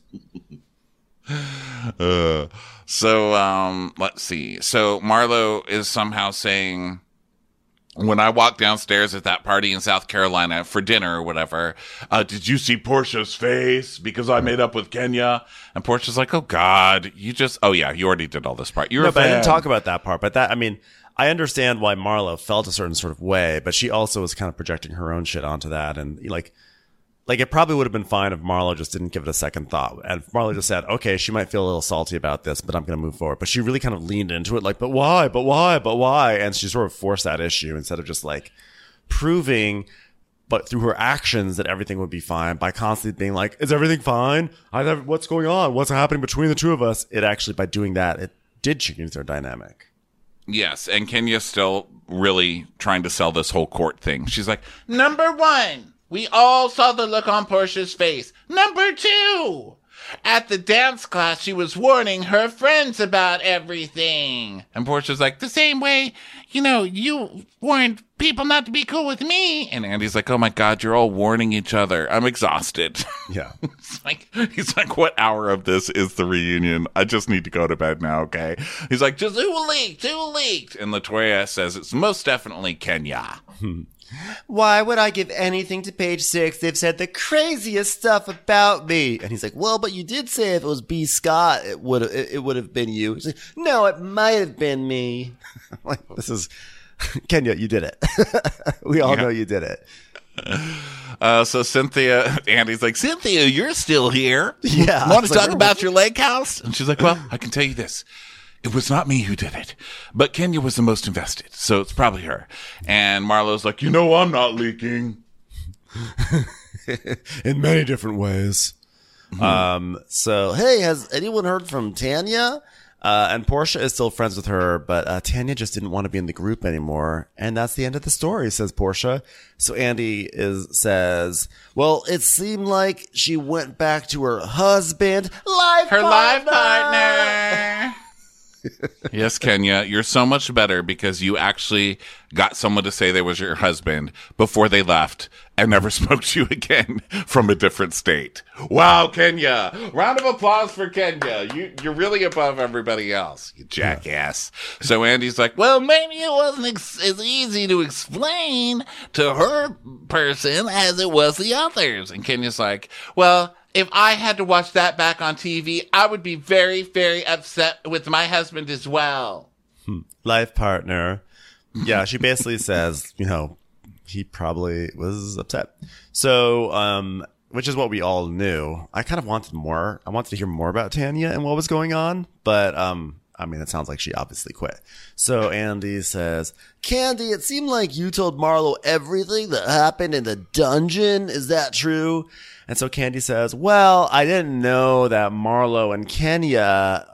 Let's see. So Marlo is somehow saying, when I walked downstairs at that party in South Carolina for dinner or whatever, did you see Portia's face? Because I made up with Kenya. And Portia's like, oh, God, you already did all this part. You're a fan. But I didn't talk about that part. But I understand why Marlo felt a certain sort of way, but she also was kind of projecting her own shit onto that. And like it probably would have been fine if Marlo just didn't give it a second thought. And if Marlo just said, okay, she might feel a little salty about this, but I'm going to move forward. But she really kind of leaned into it like, but why? But why? But why? And she sort of forced that issue instead of just like proving, but through her actions, that everything would be fine by constantly being like, is everything fine? What's going on? What's happening between the two of us? It actually, by doing that, it did change their dynamic. Yes, and Kenya's still really trying to sell this whole court thing. She's like, number one, we all saw the look on Portia's face. Number two, at the dance class, she was warning her friends about everything. And Portia's like, the same way, you warned people not to be cool with me. And Andy's like, oh my God, you're all warning each other. I'm exhausted. Yeah. He's like, what hour of this is the reunion? I just need to go to bed now, okay? He's like, just who leaked? And LaToya says it's most definitely Kenya. Why would I give anything to Page Six? They've said the craziest stuff about me. And he's like, well, but you did say if it was B. Scott, it would have been you. He's like, no, it might have been me. Like, this is Kenya, you did it. We all know you did it. So Cynthia, Andy's like, Cynthia, you're still here. Yeah. Want to talk about your lake house? And she's like, well, I can tell you this. It was not me who did it, but Kenya was the most invested, so it's probably her. And Marlo's like, I'm not leaking. In many different ways. So, hey, has anyone heard from Tanya? And Portia is still friends with her, but Tanya just didn't want to be in the group anymore. And that's the end of the story, says Portia. So Andy says, well, it seemed like she went back to her husband, life partner. Yes, Kenya, you're so much better because you actually got someone to say they was your husband before they left and never spoke to you again from a different state. Wow, Kenya. Round of applause for Kenya. You're really above everybody else, you jackass. Yeah. So Andy's like, well, maybe it wasn't as easy to explain to her person as it was the others. And Kenya's like, well, if I had to watch that back on TV, I would be very, very upset with my husband as well. Life partner. Yeah, she basically says, he probably was upset. So, which is what we all knew. I kind of wanted more. I wanted to hear more about Tanya and what was going on. But, it sounds like she obviously quit. So Andy says, Candy, it seemed like you told Marlo everything that happened in the dungeon. Is that true? And so Candy says, well, I didn't know that Marlo and Kenya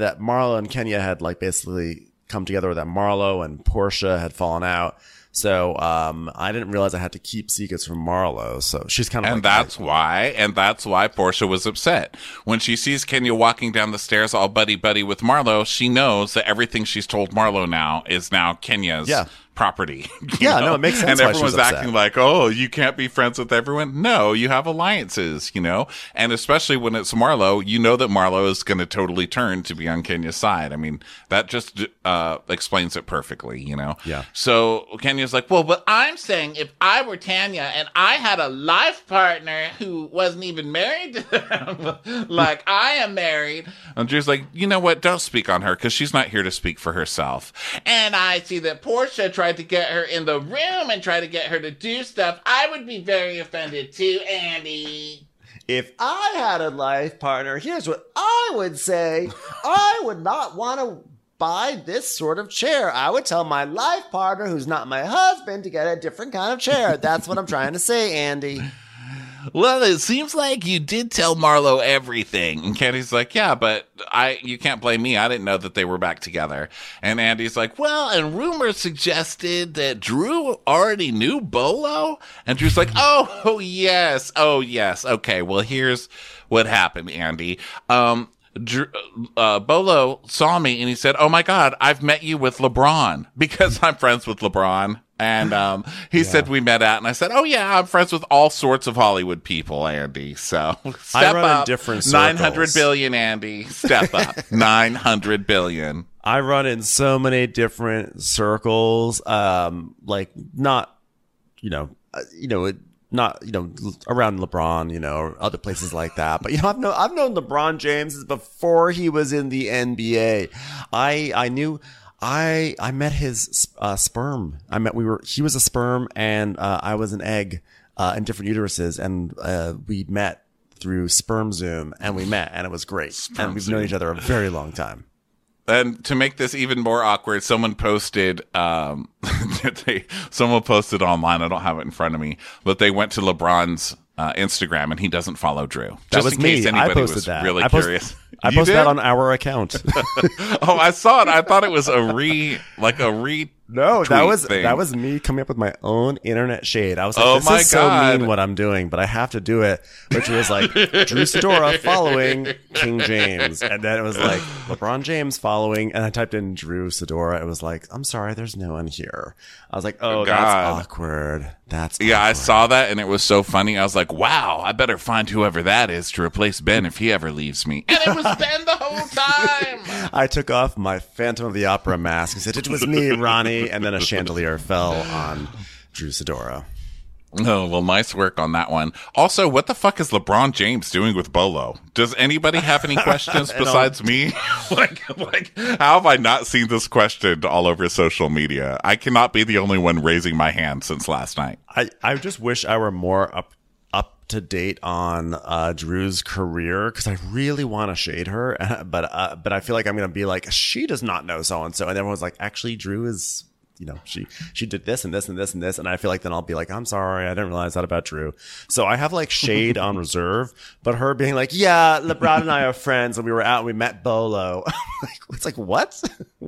had like basically come together, or that Marlo and Portia had fallen out. So I didn't realize I had to keep secrets from Marlo. So she's kind of and that's why Portia was upset. When she sees Kenya walking down the stairs all buddy-buddy with Marlo, she knows that everything she's told Marlo now is now Kenya's property. No, it makes sense. And everyone's acting like, oh, you can't be friends with everyone. No, you have alliances, and especially when it's Marlo, that Marlo is going to totally turn to be on Kenya's side. I mean, that just explains it perfectly, Yeah. So Kenya's like, well, but I'm saying if I were Tanya and I had a life partner who wasn't even married to them, like I am married. And Drew's like, you know what? Don't speak on her because she's not here to speak for herself. And I see that Portia tried to get her in the room and try to get her to do stuff. I would be very offended too, Andy. If I had a life partner, here's what I would say. I would not want to buy this sort of chair. I would tell my life partner, who's not my husband, to get a different kind of chair. That's what I'm trying to say, Andy. Well, it seems like you did tell Marlo everything. And Candy's like, yeah, but you can't blame me. I didn't know that they were back together. And Andy's like, well, and rumors suggested that Drew already knew Bolo. And Drew's like, oh, yes. Okay, well, here's what happened, Andy. Bolo saw me and he said, oh my God, I've met you with LeBron because I'm friends with LeBron. And he said we met out, and I said, oh yeah, I'm friends with all sorts of Hollywood people, Andy. So step up, in different circles. 900 billion, Andy. Step up, 900 billion. I run in so many different circles, like not around LeBron, or other places like that. But I've known LeBron James before he was in the NBA. I met his sperm. He was a sperm and I was an egg in different uteruses, and we met through Sperm Zoom, and we met, and it was great. And we've known each other a very long time. And to make this even more awkward, someone posted online. I don't have it in front of me, but they went to LeBron's Instagram, and he doesn't follow Drew. That was me. I posted that. Really curious. I posted that on our account. Oh, I saw it. I thought it was a No, that was me coming up with my own internet shade. I was like, this is so mean what I'm doing, but I have to do it. Which was like Drew Sidora following King James. And then it was like LeBron James following, and I typed in Drew Sidora. It was like, I'm sorry, there's no one here. I was like, oh, that's awkward. That's awkward. I saw that, and it was so funny. I was like, wow, I better find whoever that is to replace Ben if he ever leaves me. And it was Ben the whole time. I took off my Phantom of the Opera mask and said, it was me, Ronnie. And then a chandelier fell on Drew Sidora. Oh, well, nice work on that one. Also, what the fuck is LeBron James doing with Bolo? Does anybody have any questions besides me? like, how have I not seen this questioned all over social media? I cannot be the only one raising my hand since last night. I just wish I were more up to date on Drew's career, because I really want to shade her, but I feel like I'm going to be like, she does not know so and so, and everyone's like, actually, Drew is, she did this and this and this and this, and I feel like then I'll be like, I'm sorry, I didn't realize that about Drew. So I have like shade on reserve, but her being like, yeah, LeBron and I are friends, and we were out and we met Bolo. It's like, what?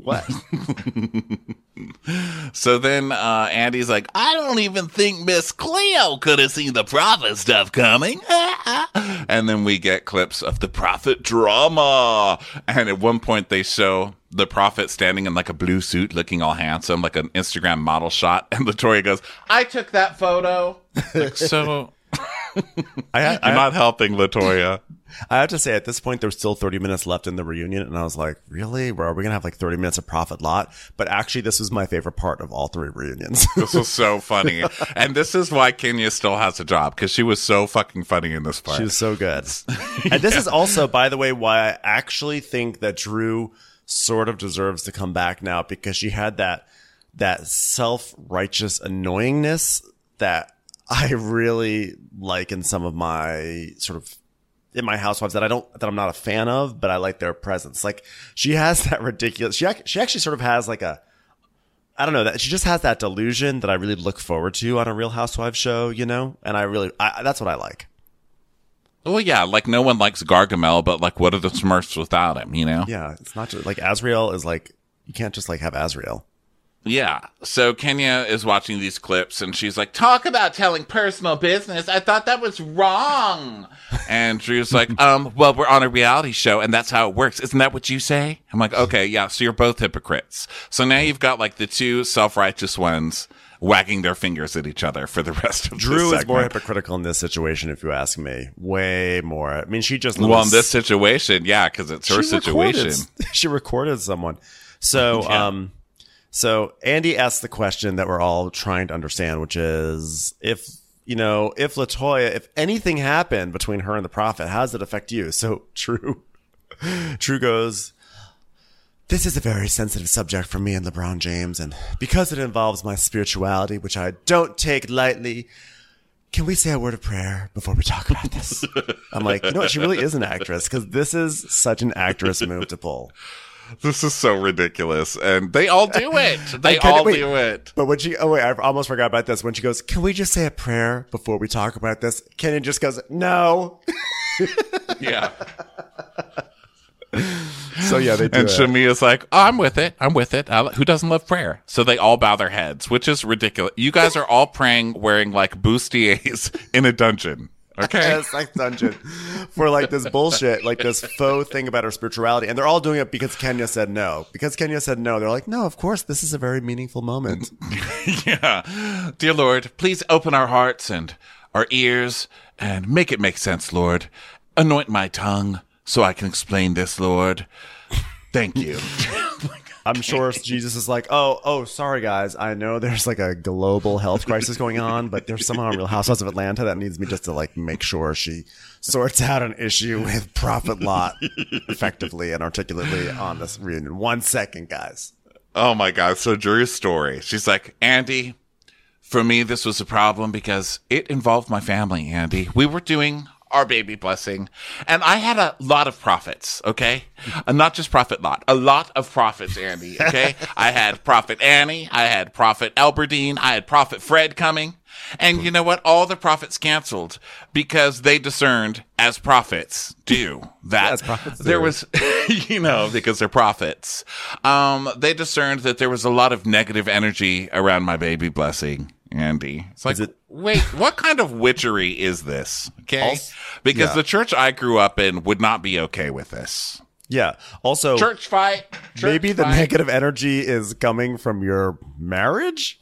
So then Andy's like, I don't even think Miss Cleo could have seen the Prophet stuff coming. And then we get clips of the Prophet drama. And at one point they show the Prophet standing in like a blue suit looking all handsome, like an Instagram model shot. And Latoya goes, I took that photo. Like, so you're not helping, Latoya. I have to say, at this point, there's still 30 minutes left in the reunion, and I was like, really? Are we going to have like 30 minutes of Prophet lot? But actually, this was my favorite part of all three reunions. This was so funny. And this is why Kenya still has a job, because she was so fucking funny in this part. She was so good. And this is also, by the way, why I actually think that Drew sort of deserves to come back now, because she had that self-righteous annoyingness that I really like in some of my sort of in my housewives that I'm not a fan of, but I like their presence. Like, she has that ridiculous, she actually sort of has like I don't know, that she just has that delusion that I really look forward to on a Real Housewives show, and that's what I like. Well, yeah, like no one likes Gargamel, but like what are the Smurfs without him, Yeah, it's not just like Azriel is like, you can't just like have Azriel. Yeah. So Kenya is watching these clips and she's like, talk about telling personal business. I thought that was wrong. And Drew's like, well, we're on a reality show and that's how it works. Isn't that what you say? I'm like, okay, yeah. So you're both hypocrites. So now you've got like the two self-righteous ones wagging their fingers at each other for the rest of Drew this segment. Is more hypocritical in this situation, if you ask me. Way more. I mean, she just... Well, in this situation, yeah, because it's her situation. She recorded someone. So, yeah. So Andy asked the question that we're all trying to understand, which is, if Latoya, if anything happened between her and the Prophet, how does it affect you? So Drew goes, this is a very sensitive subject for me and LeBron James, and because it involves my spirituality, which I don't take lightly, can we say a word of prayer before we talk about this? I'm like, she really is an actress, because this is such an actress move to pull. This is so ridiculous, and they all do it. They all do it. But when I almost forgot about this. When she goes, can we just say a prayer before we talk about this? Kenyon just goes, no. Yeah. So yeah, they do. And Shamia's like, oh, I'm with it. Who doesn't love prayer? So they all bow their heads, which is ridiculous. You guys are all praying wearing like bustiers in a dungeon. Okay. A sex dungeon for like this bullshit, like this faux thing about her spirituality. And they're all doing it because Kenya said no. Because Kenya said no, they're like, no, of course, this is a very meaningful moment. Yeah. Dear Lord, please open our hearts and our ears and make it make sense, Lord. Anoint my tongue so I can explain this, Lord. Thank you. I'm sure Jesus is like, oh, sorry, guys. I know there's like a global health crisis going on, but there's someone on Real Housewives of Atlanta that needs me just to like make sure she sorts out an issue with Prophet Lot effectively and articulately on this reunion. 1 second, guys. Oh my God. So Drew's story. She's like, Andy, for me, this was a problem because it involved my family, Andy. We were doing our baby blessing, and I had a lot of prophets, okay? Not just Prophet Lot, a lot of prophets, Andy, okay? I had Prophet Annie, I had Prophet Alberdine, I had Prophet Fred coming, and you know what? All the prophets canceled because they discerned, as prophets do, that as prophets there do. was, because they're prophets. They discerned that there was a lot of negative energy around my baby blessing, Andy. It's like, wait, what kind of witchery is this? Okay. Because the church I grew up in would not be okay with this. Yeah. Also, Church fight. Maybe the negative energy is coming from your marriage,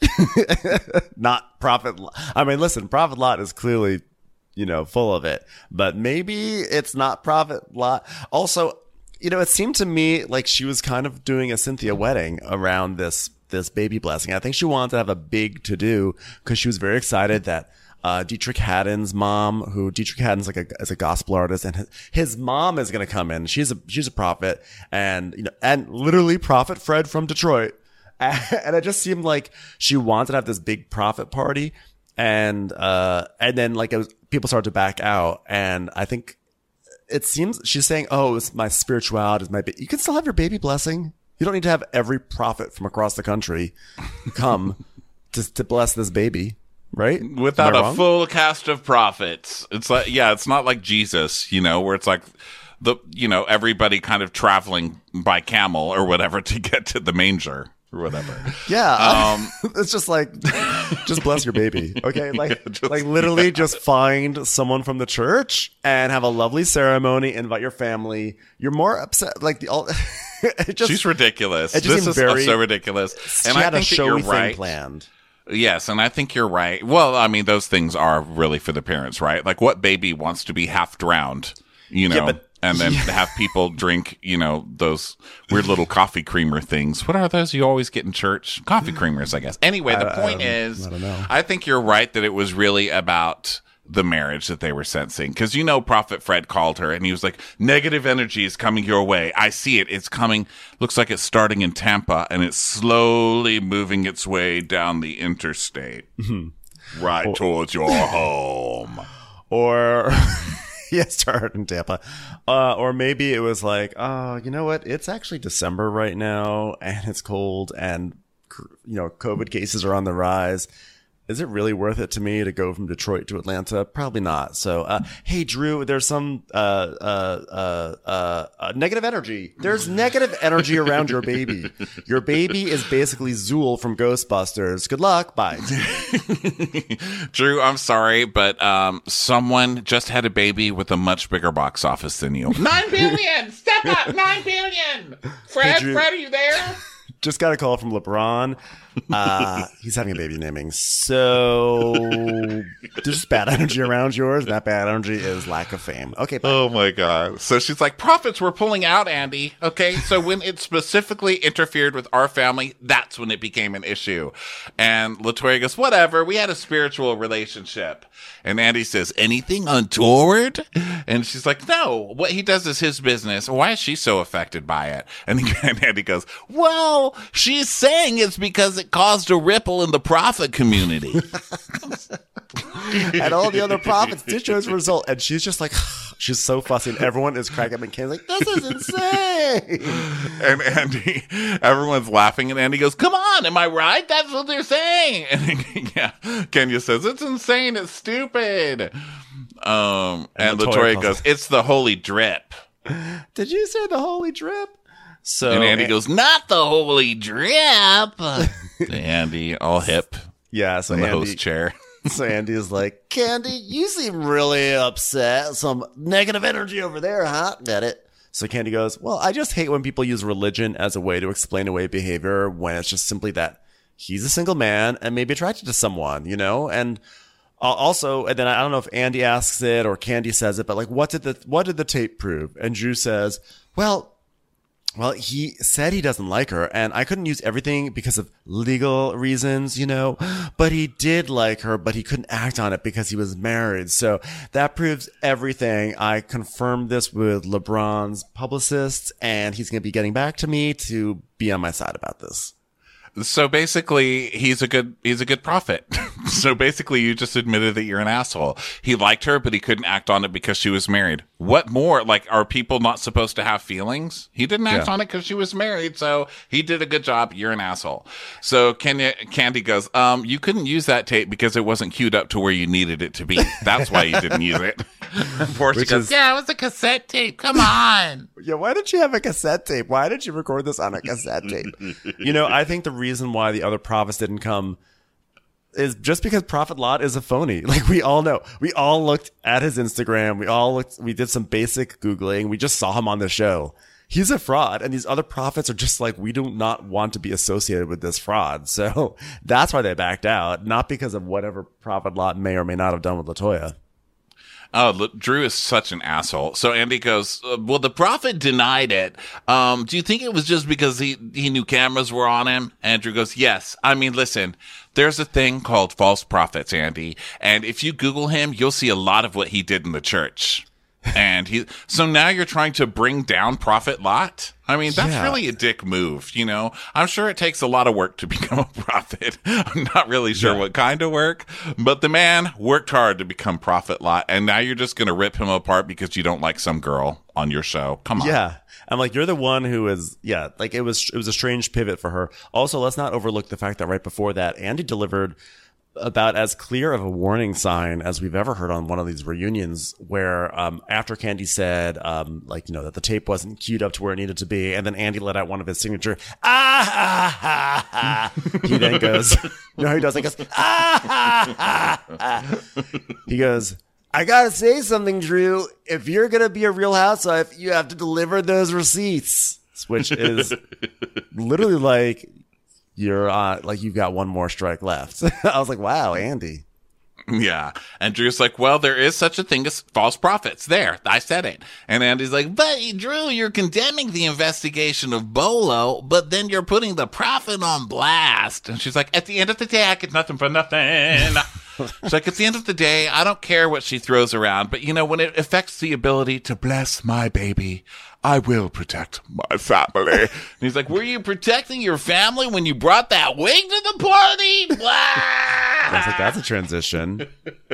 not Prophet. I mean, listen, Prophet Lot is clearly, full of it, but maybe it's not Prophet Lot. Also, it seemed to me like she was kind of doing a Cynthia wedding around this baby blessing. I think she wanted to have a big to do because she was very excited that Dietrich Haddon's mom, who Dietrich Haddon's is a gospel artist, and his mom is going to come in. She's a prophet, and and literally Prophet Fred from Detroit. And it just seemed like she wanted to have this big prophet party, and then people started to back out, and I think it seems she's saying, "Oh, it's my spirituality, you can still have your baby blessing. You don't need to have every prophet from across the country come to bless this baby." Right? Without a full cast of prophets. It's like, it's not like Jesus, where it's like everybody kind of traveling by camel or whatever to get to the manger or whatever. Yeah. It's just like, just bless your baby. Okay. Literally just find someone from the church and have a lovely ceremony, invite your family. You're more upset. She's ridiculous. This is so ridiculous. And I think you're right. Planned. Yes, and I think you're right. Well, I mean, those things are really for the parents, right? Like, what baby wants to be half drowned, and then have people drink, those weird little coffee creamer things. What are those you always get in church? Coffee creamers, I guess. Anyway, the point is, I think you're right that it was really about the marriage that they were sensing. Because Prophet Fred called her and he was like, negative energy is coming your way. I see it. It's coming. Looks like it's starting in Tampa and it's slowly moving its way down the interstate. Right towards your home. Or started in Tampa. Or maybe it was like, you know what? It's actually December right now and it's cold and COVID cases are on the rise. Is it really worth it to me to go from Detroit to Atlanta? Probably not. So, hey, Drew, there's some negative energy. There's negative energy around your baby. Your baby is basically Zool from Ghostbusters. Good luck. Bye. Drew, I'm sorry, but someone just had a baby with a much bigger box office than you. 9 billion! Step up! 9 billion! Fred, hey, Fred, are you there? Just got a call from LeBron. He's having a baby naming. So there's just bad energy around yours. And that bad energy is lack of fame. Okay. Bye. Oh my God. So she's like, prophets were pulling out, Andy. Okay. So when it specifically interfered with our family, that's when it became an issue. And LaToya goes, whatever. We had a spiritual relationship. And Andy says, anything untoward? And she's like, no, what he does is his business. Why is she so affected by it? And Andy goes, well, she's saying it's because it caused a ripple in the prophet community. And all the other prophets did show as a result. And she's just like, she's so fussy. And everyone is cracking up and Ken's like, this is insane. And Andy, everyone's laughing. And Andy goes, come on, am I right? That's what they're saying. And Kenya says, it's insane. It's stupid. And LaToya goes, it's the holy drip. Did you say the holy drip? So and Andy goes, not the holy drip. Andy, all hip. Yeah, so in the host chair. So Andy is like, Candy, you seem really upset. Some negative energy over there, huh? Get it? So Candy goes, well, I just hate when people use religion as a way to explain away behavior when it's just simply that he's a single man and maybe attracted to someone, And also, and then I don't know if Andy asks it or Candy says it, but like, what did the tape prove? And Drew says, well, he said he doesn't like her, and I couldn't use everything because of legal reasons, but he did like her, but he couldn't act on it because he was married. So that proves everything. I confirmed this with LeBron's publicist, and he's going to be getting back to me to be on my side about this. So basically, he's a good prophet. So basically, you just admitted that you're an asshole. He liked her, but he couldn't act on it because she was married. What more? Like, are people not supposed to have feelings? He didn't act on it because she was married, so he did a good job. You're an asshole. So Candy goes, you couldn't use that tape because it wasn't queued up to where you needed it to be. That's why you didn't use it. Portia goes, yeah, it was a cassette tape. Come on. Yeah, why did you have a cassette tape? Why did you record this on a cassette tape? I think the reason why the other prophets didn't come is just because Prophet Lot is a phony. Like, we all know. We all looked at his Instagram. We did some basic Googling. We just saw him on the show. He's a fraud. And these other prophets are just like, we do not want to be associated with this fraud. So that's why they backed out, not because of whatever Prophet Lot may or may not have done with LaToya. Oh, look, Drew is such an asshole. So Andy goes, well, the prophet denied it. Do you think it was just because he knew cameras were on him? Andrew goes, yes. I mean, listen, there's a thing called false prophets, Andy. And if you Google him, you'll see a lot of what he did in the church. And so now you're trying to bring down Prophet Lot? I mean, that's really a dick move, I'm sure it takes a lot of work to become a prophet. I'm not really sure what kind of work, but the man worked hard to become Prophet Lot, and now you're just going to rip him apart because you don't like some girl on your show. Come on. Yeah. I'm like, you're the one who is, it was a strange pivot for her. Also, let's not overlook the fact that right before that, Andy delivered about as clear of a warning sign as we've ever heard on one of these reunions, where after Candy said that the tape wasn't queued up to where it needed to be, and then Andy let out one of his signature he then goes, how he does it? He goes, he goes, I gotta say something, Drew. If you're gonna be a Real Housewife, you have to deliver those receipts, which is literally like, you're you've got one more strike left. I was like, wow, Andy. Yeah. And Drew's like, well, there is such a thing as false prophets. There, I said it. And Andy's like, but Drew, you're condemning the investigation of Bolo, but then you're putting the prophet on blast. And she's like, at the end of the day, I get nothing for nothing. She's like, at the end of the day, I don't care what she throws around, but when it affects the ability to bless my baby, I will protect my family. And he's like, were you protecting your family when you brought that wig to the party? I was like, that's a transition.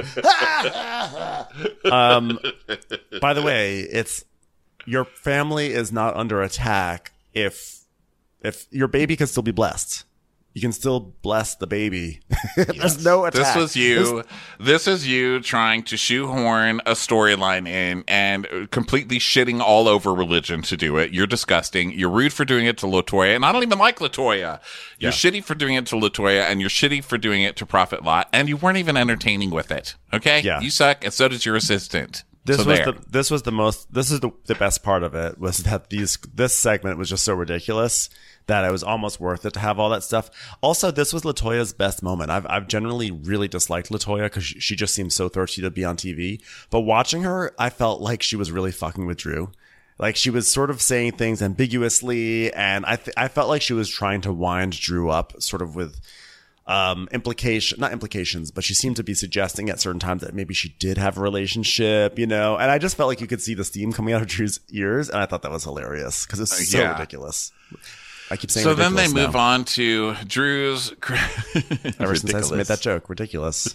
By the way, it's your family is not under attack if your baby can still be blessed. You can still bless the baby. There's no attack. This is you trying to shoehorn a storyline in and completely shitting all over religion to do it. You're disgusting. You're rude for doing it to LaToya, and I don't even like LaToya. You're shitty for doing it to LaToya, and you're shitty for doing it to Prophet Lot, and you weren't even entertaining with it. Okay? Yeah. You suck, and so does your assistant. This is the best part of it, was that this segment was just so ridiculous that it was almost worth it to have all that stuff. Also, this was LaToya's best moment. I've generally really disliked LaToya because she just seems so thirsty to be on TV. But watching her, I felt like she was really fucking with Drew. Like, she was sort of saying things ambiguously, and I felt like she was trying to wind Drew up sort of with not implications, but she seemed to be suggesting at certain times that maybe she did have a relationship, and I just felt like you could see the steam coming out of Drew's ears, and I thought that was hilarious because it's so ridiculous. I keep saying so. Then they now. move on to Drew's. Ever since I made that joke, ridiculous.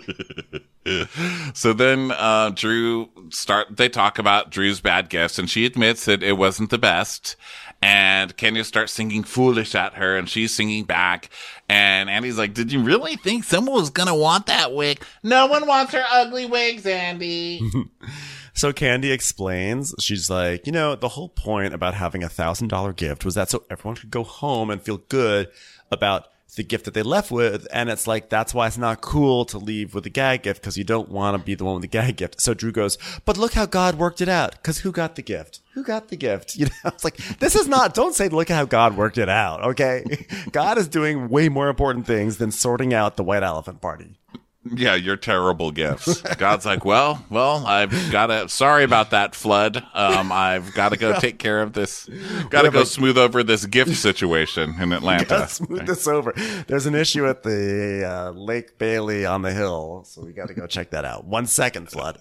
So then they talk about Drew's bad gifts, and she admits that it wasn't the best. And Kenya starts singing Foolish at her, and she's singing back. And Andy's like, did you really think someone was going to want that wig? No one wants her ugly wigs, Andy. So Candy explains, she's like, the whole point about having $1,000 gift was that so everyone could go home and feel good about the gift that they left with. And it's like, that's why it's not cool to leave with a gag gift, because you don't want to be the one with the gag gift. So Drew goes, but look how God worked it out. Because who got the gift? Who got the gift? It's like, this is not, don't say, look at how God worked it out. Okay. God is doing way more important things than sorting out the white elephant party. Yeah, your terrible gifts. God's like, well, I've got to, sorry about that, flood. I've got to go take care of this. Got to go smooth over this gift situation in Atlanta. Smooth this over. There's an issue at the Lake Bailey on the hill, so we got to go check that out. 1 second, flood.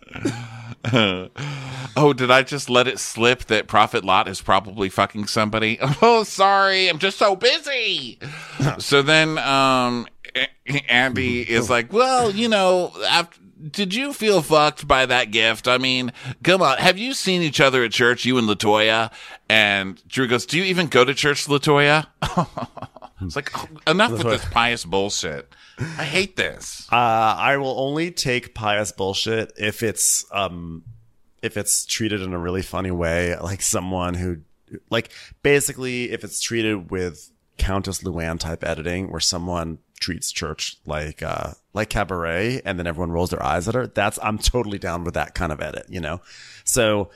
Oh, did I just let it slip that Prophet Lot is probably fucking somebody? Oh, sorry. I'm just so busy. So then, Andy is like, well, did you feel fucked by that gift? I mean, come on. Have you seen each other at church, you and LaToya? And Drew goes, do you even go to church, LaToya? It's like, enough with this pious bullshit. I hate this. I will only take pious bullshit if it's treated in a really funny way, like someone who, like, basically if it's treated with Countess Luann type editing, where someone treats church like cabaret and then everyone rolls their eyes at her. I'm totally down with that kind of edit, So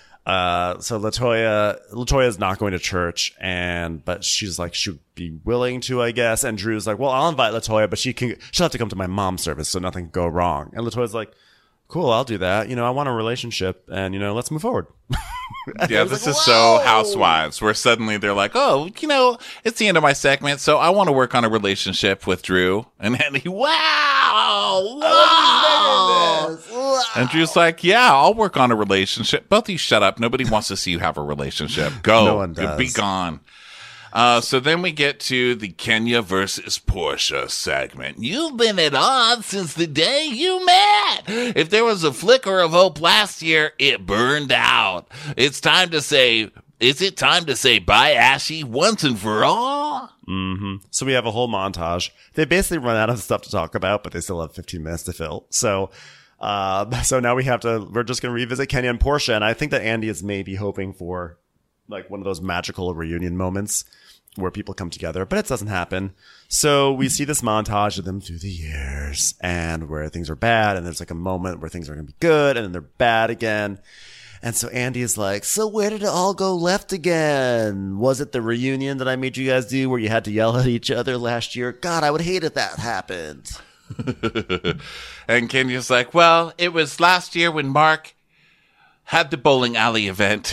LaToya is not going to church, but she's like, she'd be willing to, I guess. And Drew's like, well, I'll invite LaToya, but she'll have to come to my mom's service so nothing can go wrong. And LaToya's like, cool, I'll do that. I want a relationship and, let's move forward. Yeah, this is so Housewives, where suddenly they're like, oh, it's the end of my segment, so I want to work on a relationship with Drew. And Andy, wow. And Drew's like, yeah, I'll work on a relationship. Both of you shut up. Nobody wants to see you have a relationship. Go. No one does. Be gone. So then we get to the Kenya versus Portia segment. You've been at odds since the day you met. If there was a flicker of hope last year, it burned out. Is it time to say bye, Ashy, once and for all? Mm-hmm. So we have a whole montage. They basically run out of stuff to talk about, but they still have 15 minutes to fill. So now we're just going to revisit Kenya and Portia. And I think that Andy is maybe hoping for like one of those magical reunion moments where people come together, but it doesn't happen. So we see this montage of them through the years and where things are bad. And there's like a moment where things are going to be good and then they're bad again. And so Andy is like, so where did it all go left again? Was it the reunion that I made you guys do where you had to yell at each other last year? God, I would hate if that happened. And Kenya's like, well, it was last year when Mark had the bowling alley event.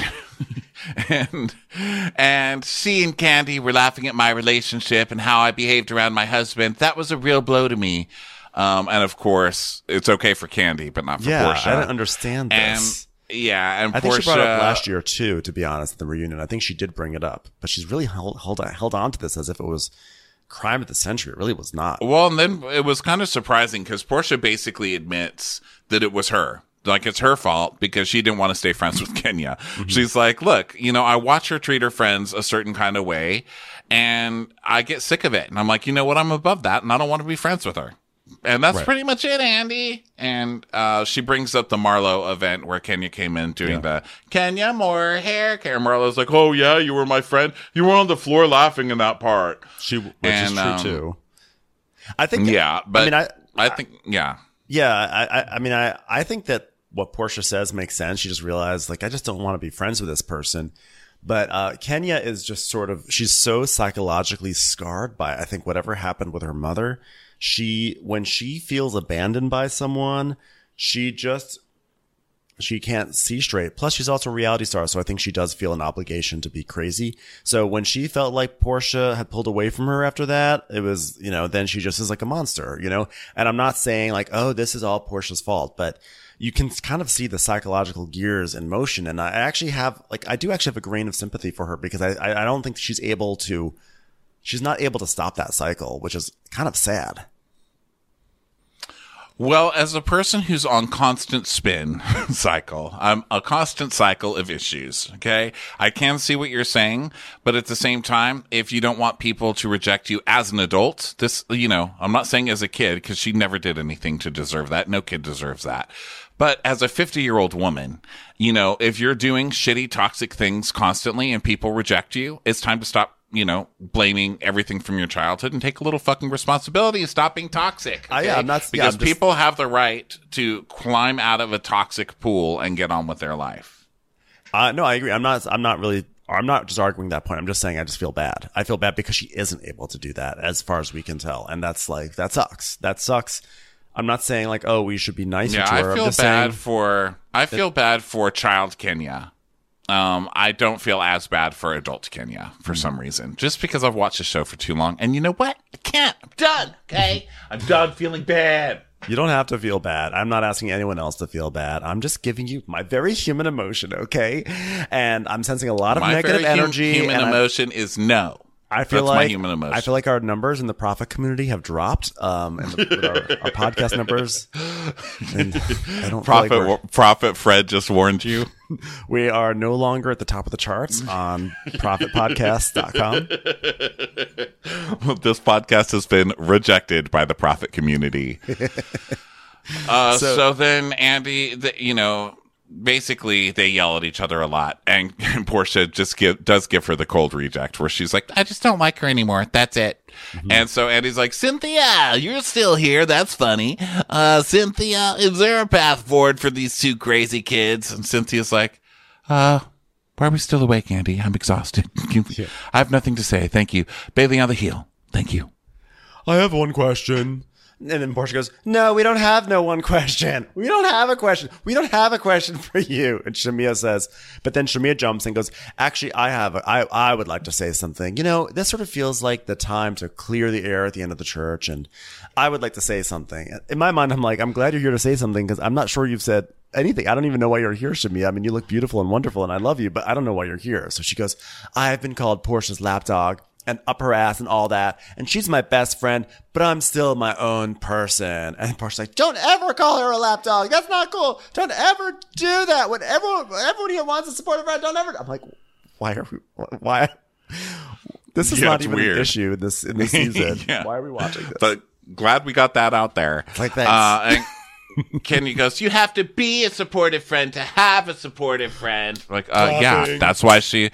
And she and Candy were laughing at my relationship and how I behaved around my husband. That was a real blow to me. And of course, it's okay for Candy, but not for Portia. I don't understand this. And I think she brought it up last year too, to be honest, at the reunion. I think she did bring it up, but she's really held on to this as if it was crime of the century. It really was not. Well, and then it was kind of surprising because Portia basically admits that it was her. Like, it's her fault because she didn't want to stay friends with Kenya. Mm-hmm. She's like, look, I watch her treat her friends a certain kind of way and I get sick of it. And I'm like, you know what? I'm above that and I don't want to be friends with her. And that's pretty much it, Andy. And she brings up the Marlo event where Kenya came in doing the Kenya, more hair care. Marlo's like, oh, yeah, you were my friend. You were on the floor laughing in that part. Which is true, too. I think. Yeah, but I think. Yeah, I think that what Portia says makes sense. She just realized, like, I just don't want to be friends with this person. But Kenya is just she's so psychologically scarred by, I think, whatever happened with her mother. When she feels abandoned by someone, she can't see straight. Plus, she's also a reality star, so I think she does feel an obligation to be crazy. So when she felt like Portia had pulled away from her after that, it was, then she just is like a monster, And I'm not saying like, oh, this is all Portia's fault, but you can kind of see the psychological gears in motion. And I do actually have a grain of sympathy for her because I don't think she's not able to stop that cycle, which is kind of sad. Well, as a person who's on constant spin cycle, I'm a constant cycle of issues. Okay. I can see what you're saying, but at the same time, if you don't want people to reject you as an adult, I'm not saying as a kid because she never did anything to deserve that. No kid deserves that. But as a 50-year-old woman, if you're doing shitty, toxic things constantly and people reject you, it's time to stop blaming everything from your childhood and take a little fucking responsibility and stop being toxic. Okay? Because people have the right to climb out of a toxic pool and get on with their life. No, I agree. I'm not just arguing that point. I'm just saying I just feel bad. I feel bad because she isn't able to do that as far as we can tell. And that's like, that sucks. That sucks. I'm not saying like, oh, we should be nicer to her. I feel bad for child Kenya. I don't feel as bad for adult Kenya for some reason, just because I've watched the show for too long. And you know what? I can't. I'm done. Okay, I'm done feeling bad. You don't have to feel bad. I'm not asking anyone else to feel bad. I'm just giving you my very human emotion, okay? And I'm sensing a lot of negative energy. Human emotion is no. That's my human emotion. I feel like our numbers in the prophet community have dropped. With our podcast numbers. And I don't Prophet Fred just warned you. We are no longer at the top of the charts on prophetpodcast.com. This podcast has been rejected by the prophet community. So then Andy, basically they yell at each other a lot, and Portia just does give her the cold reject where she's like, I just don't like her anymore. That's it. Mm-hmm. And so Andy's like, Cynthia, you're still here. That's funny. Cynthia, is there a path forward for these two crazy kids? And Cynthia's like, why are we still awake, Andy? I'm exhausted. I have nothing to say. Thank you. Bailey on the heel. Thank you. I have one question. And then Portia goes, no, we don't have no one question. We don't have a question. We don't have a question for you. And Shamia says, but then Shamia jumps and goes, actually, I would like to say something. This sort of feels like the time to clear the air at the end of the church. And I would like to say something. In my mind, I'm like, I'm glad you're here to say something because I'm not sure you've said anything. I don't even know why you're here, Shamia. I mean, you look beautiful and wonderful and I love you, but I don't know why you're here. So she goes, I've been called Portia's lapdog and up her ass and all that. And she's my best friend, but I'm still my own person. And Portia's like, don't ever call her a lapdog. That's not cool. Don't ever do that. When everyone here wants a supportive friend, don't ever. I'm like, why? This is not even weird. An issue in this season. Yeah. Why are we watching this? But glad we got that out there. Like, thanks. Kenny goes, you have to be a supportive friend to have a supportive friend. Like, yeah, that's why she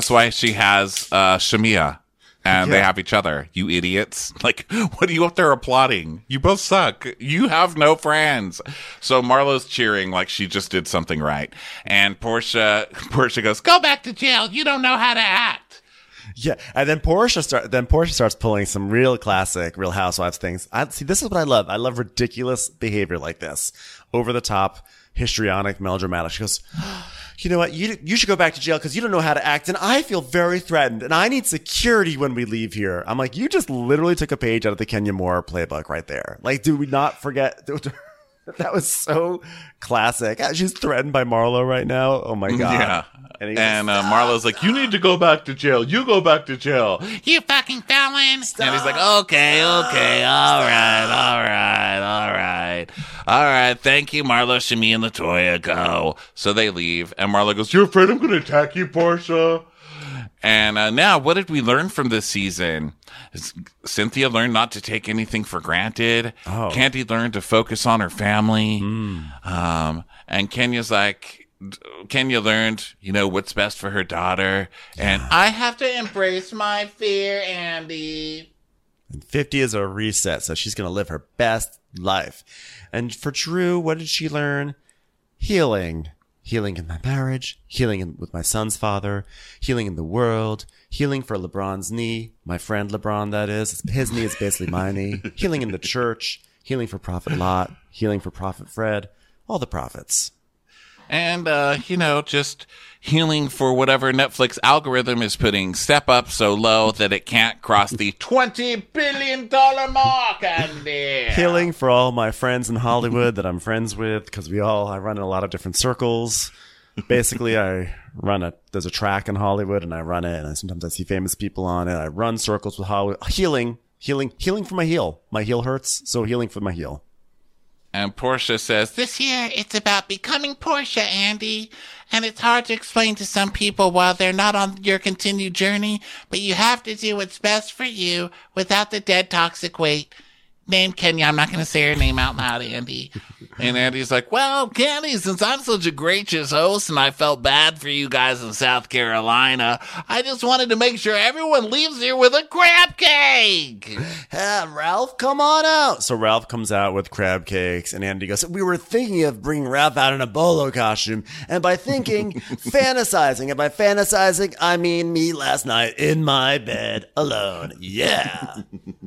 has Shamia. And they have each other, you idiots. Like, what are you up there applauding? You both suck. You have no friends. So Marlo's cheering like she just did something right. And Portia goes, go back to jail. You don't know how to act. Yeah. And then Portia starts pulling some real classic Real Housewives things. See, this is what I love. I love ridiculous behavior like this. Over the top, histrionic, melodramatic. She goes, you know what? You should go back to jail because you don't know how to act. And I feel very threatened. And I need security when we leave here. I'm like, you just literally took a page out of the Kenya Moore playbook right there. Like, do we not forget? That was so classic. She's threatened by Marlo right now. Oh, my God. Yeah. And Marlo's like, you need to go back to jail. You go back to jail. You fucking felon. Stop. And he's like, okay. All right. Thank you, Marlo, Shamia, and LaToya. Go. So they leave. And Marlo goes, you're afraid I'm going to attack you, Portia? And now, what did we learn from this season? Cynthia learned not to take anything for granted. Oh. Candy learned to focus on her family. And Kenya learned, what's best for her daughter. And I have to embrace my fear, Andy. And 50 is a reset, so she's going to live her best life. And for Drew, what did she learn? Healing. Healing in my marriage, healing with my son's father, healing in the world, healing for LeBron's knee, my friend LeBron, that is. His knee is basically my knee. Healing in the church, healing for Prophet Lot, healing for Prophet Fred, all the prophets. And, just healing for whatever Netflix algorithm is putting Step Up so low that it can't cross the $20 billion mark, Andy. Healing for all my friends in Hollywood that I'm friends with, because I run in a lot of different circles. Basically, there's a track in Hollywood, and I run it, and sometimes I see famous people on it. I run circles with Hollywood. Healing for my heel. My heel hurts, so healing for my heel. And Portia says, this year it's about becoming Portia, Andy. And it's hard to explain to some people while they're not on your continued journey, but you have to do what's best for you without the dead toxic weight. Name Kenya. I'm not going to say her name out loud, Andy. And Andy's like, well, Candy, since I'm such a gracious host and I felt bad for you guys in South Carolina, I just wanted to make sure everyone leaves here with a crab cake. Ralph, come on out. So Ralph comes out with crab cakes, and Andy goes, we were thinking of bringing Ralph out in a bolo costume. And by thinking, fantasizing. And by fantasizing, I mean me last night in my bed alone. Yeah.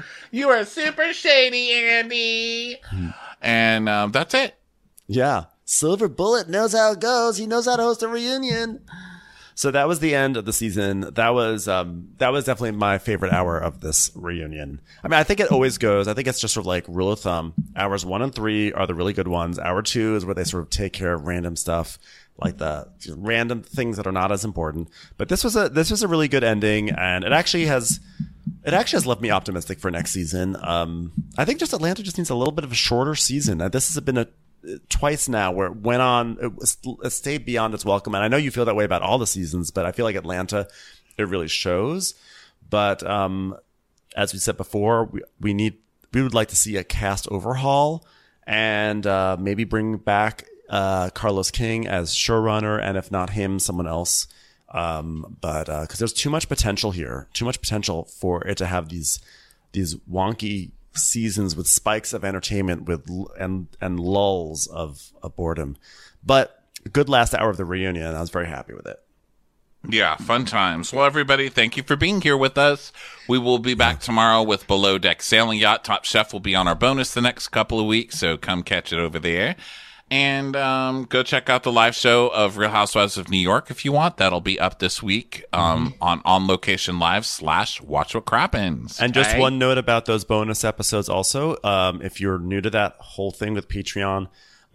You are super shady, Andy. And that's it. Yeah. Silver Bullet knows how it goes. He knows how to host a reunion. So that was the end of the season. That was definitely my favorite hour of this reunion. I mean, I think it always goes. I think it's just sort of like rule of thumb. Hours 1 and 3 are the really good ones. Hour 2 is where they sort of take care of random stuff, like the random things that are not as important. But this was a really good ending, and it actually has left me optimistic for next season. I think just Atlanta just needs a little bit of a shorter season. This has been twice now where it stayed beyond its welcome. And I know you feel that way about all the seasons, but I feel like Atlanta, it really shows. But as we said before, we would like to see a cast overhaul and maybe bring back Carlos King as showrunner, and if not him, someone else. But because there's too much potential here, too much potential for it to have these wonky seasons with spikes of entertainment and lulls of boredom. But good last hour of the reunion. I was very happy with it. Yeah, fun times. Well, everybody, thank you for being here with us. We will be back tomorrow with Below Deck Sailing Yacht. Top Chef will be on our bonus the next couple of weeks, so come catch it over there. And go check out the live show of Real Housewives of New York if you want. That'll be up this week on Location Live / Watch What Crappens. And just one note about those bonus episodes also. If you're new to that whole thing with Patreon,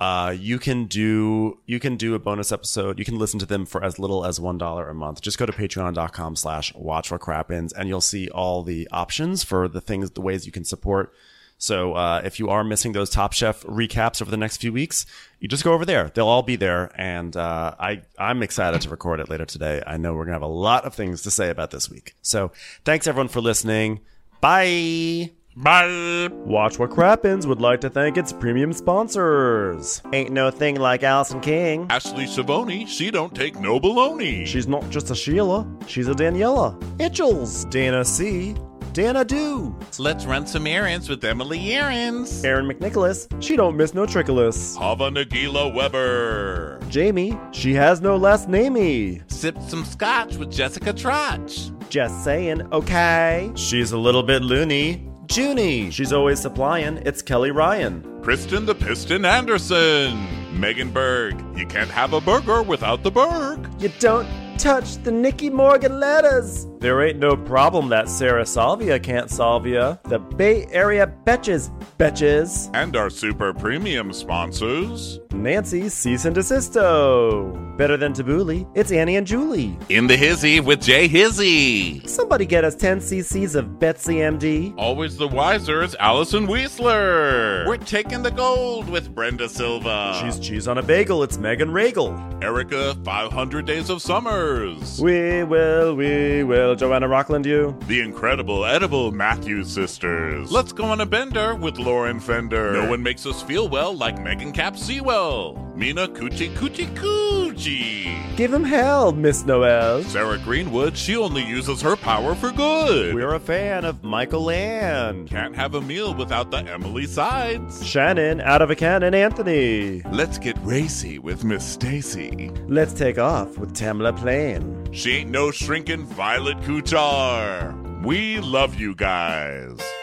you can do a bonus episode. You can listen to them for as little as $1 a month. Just go to patreon.com / Watch What Crappens, and you'll see all the options for the ways you can support. So if you are missing those Top Chef recaps over the next few weeks, you just go over there. They'll all be there. And I'm excited to record it later today. I know we're going to have a lot of things to say about this week. So thanks, everyone, for listening. Bye. Bye. Watch What Crappens would like to thank its premium sponsors. Ain't no thing like Allison King. Ashley Savoni, she don't take no baloney. She's not just a Sheila, she's a Daniela. Itchels. Dana C. Dana Do. Let's run some errands with Emily Errands. Aaron McNicholas, she don't miss no trickolas. Hava Nagila Weber. Jamie, she has no last namey. Sipped some scotch with Jessica Trotch. Just saying, okay. She's a little bit loony. Junie, she's always supplying. It's Kelly Ryan. Kristen the Piston Anderson. Megan Berg, you can't have a burger without the Berg. You don't touch the Nikki Morgan letters. There ain't no problem that Sarah Salvia can't solve ya. The Bay Area betches. And our super premium sponsors. Nancy Cease and Desisto. Better than Tabbouleh, it's Annie and Julie. In the Hizzy with Jay Hizzy. Somebody get us 10 cc's of Betsy MD. Always the wiser is Allison Weisler. We're taking the gold with Brenda Silva. She's cheese on a bagel, it's Megan Regal. Erica, 500 Days of Summers. We will. Joanna Rockland, you. The incredible edible Matthews sisters. Let's go on a bender with Lauren Fender. No one makes us feel well like Megan Cap Sewell. Mina Coochie. Give him hell, Miss Noel. Sarah Greenwood, she only uses her power for good. We're a fan of Michael Land. Can't have a meal without the Emily Sides. Shannon, out of a cannon, Anthony. Let's get racy with Miss Stacy. Let's take off with Tamla Plain. She ain't no shrinking Violet Kuchar. We love you guys.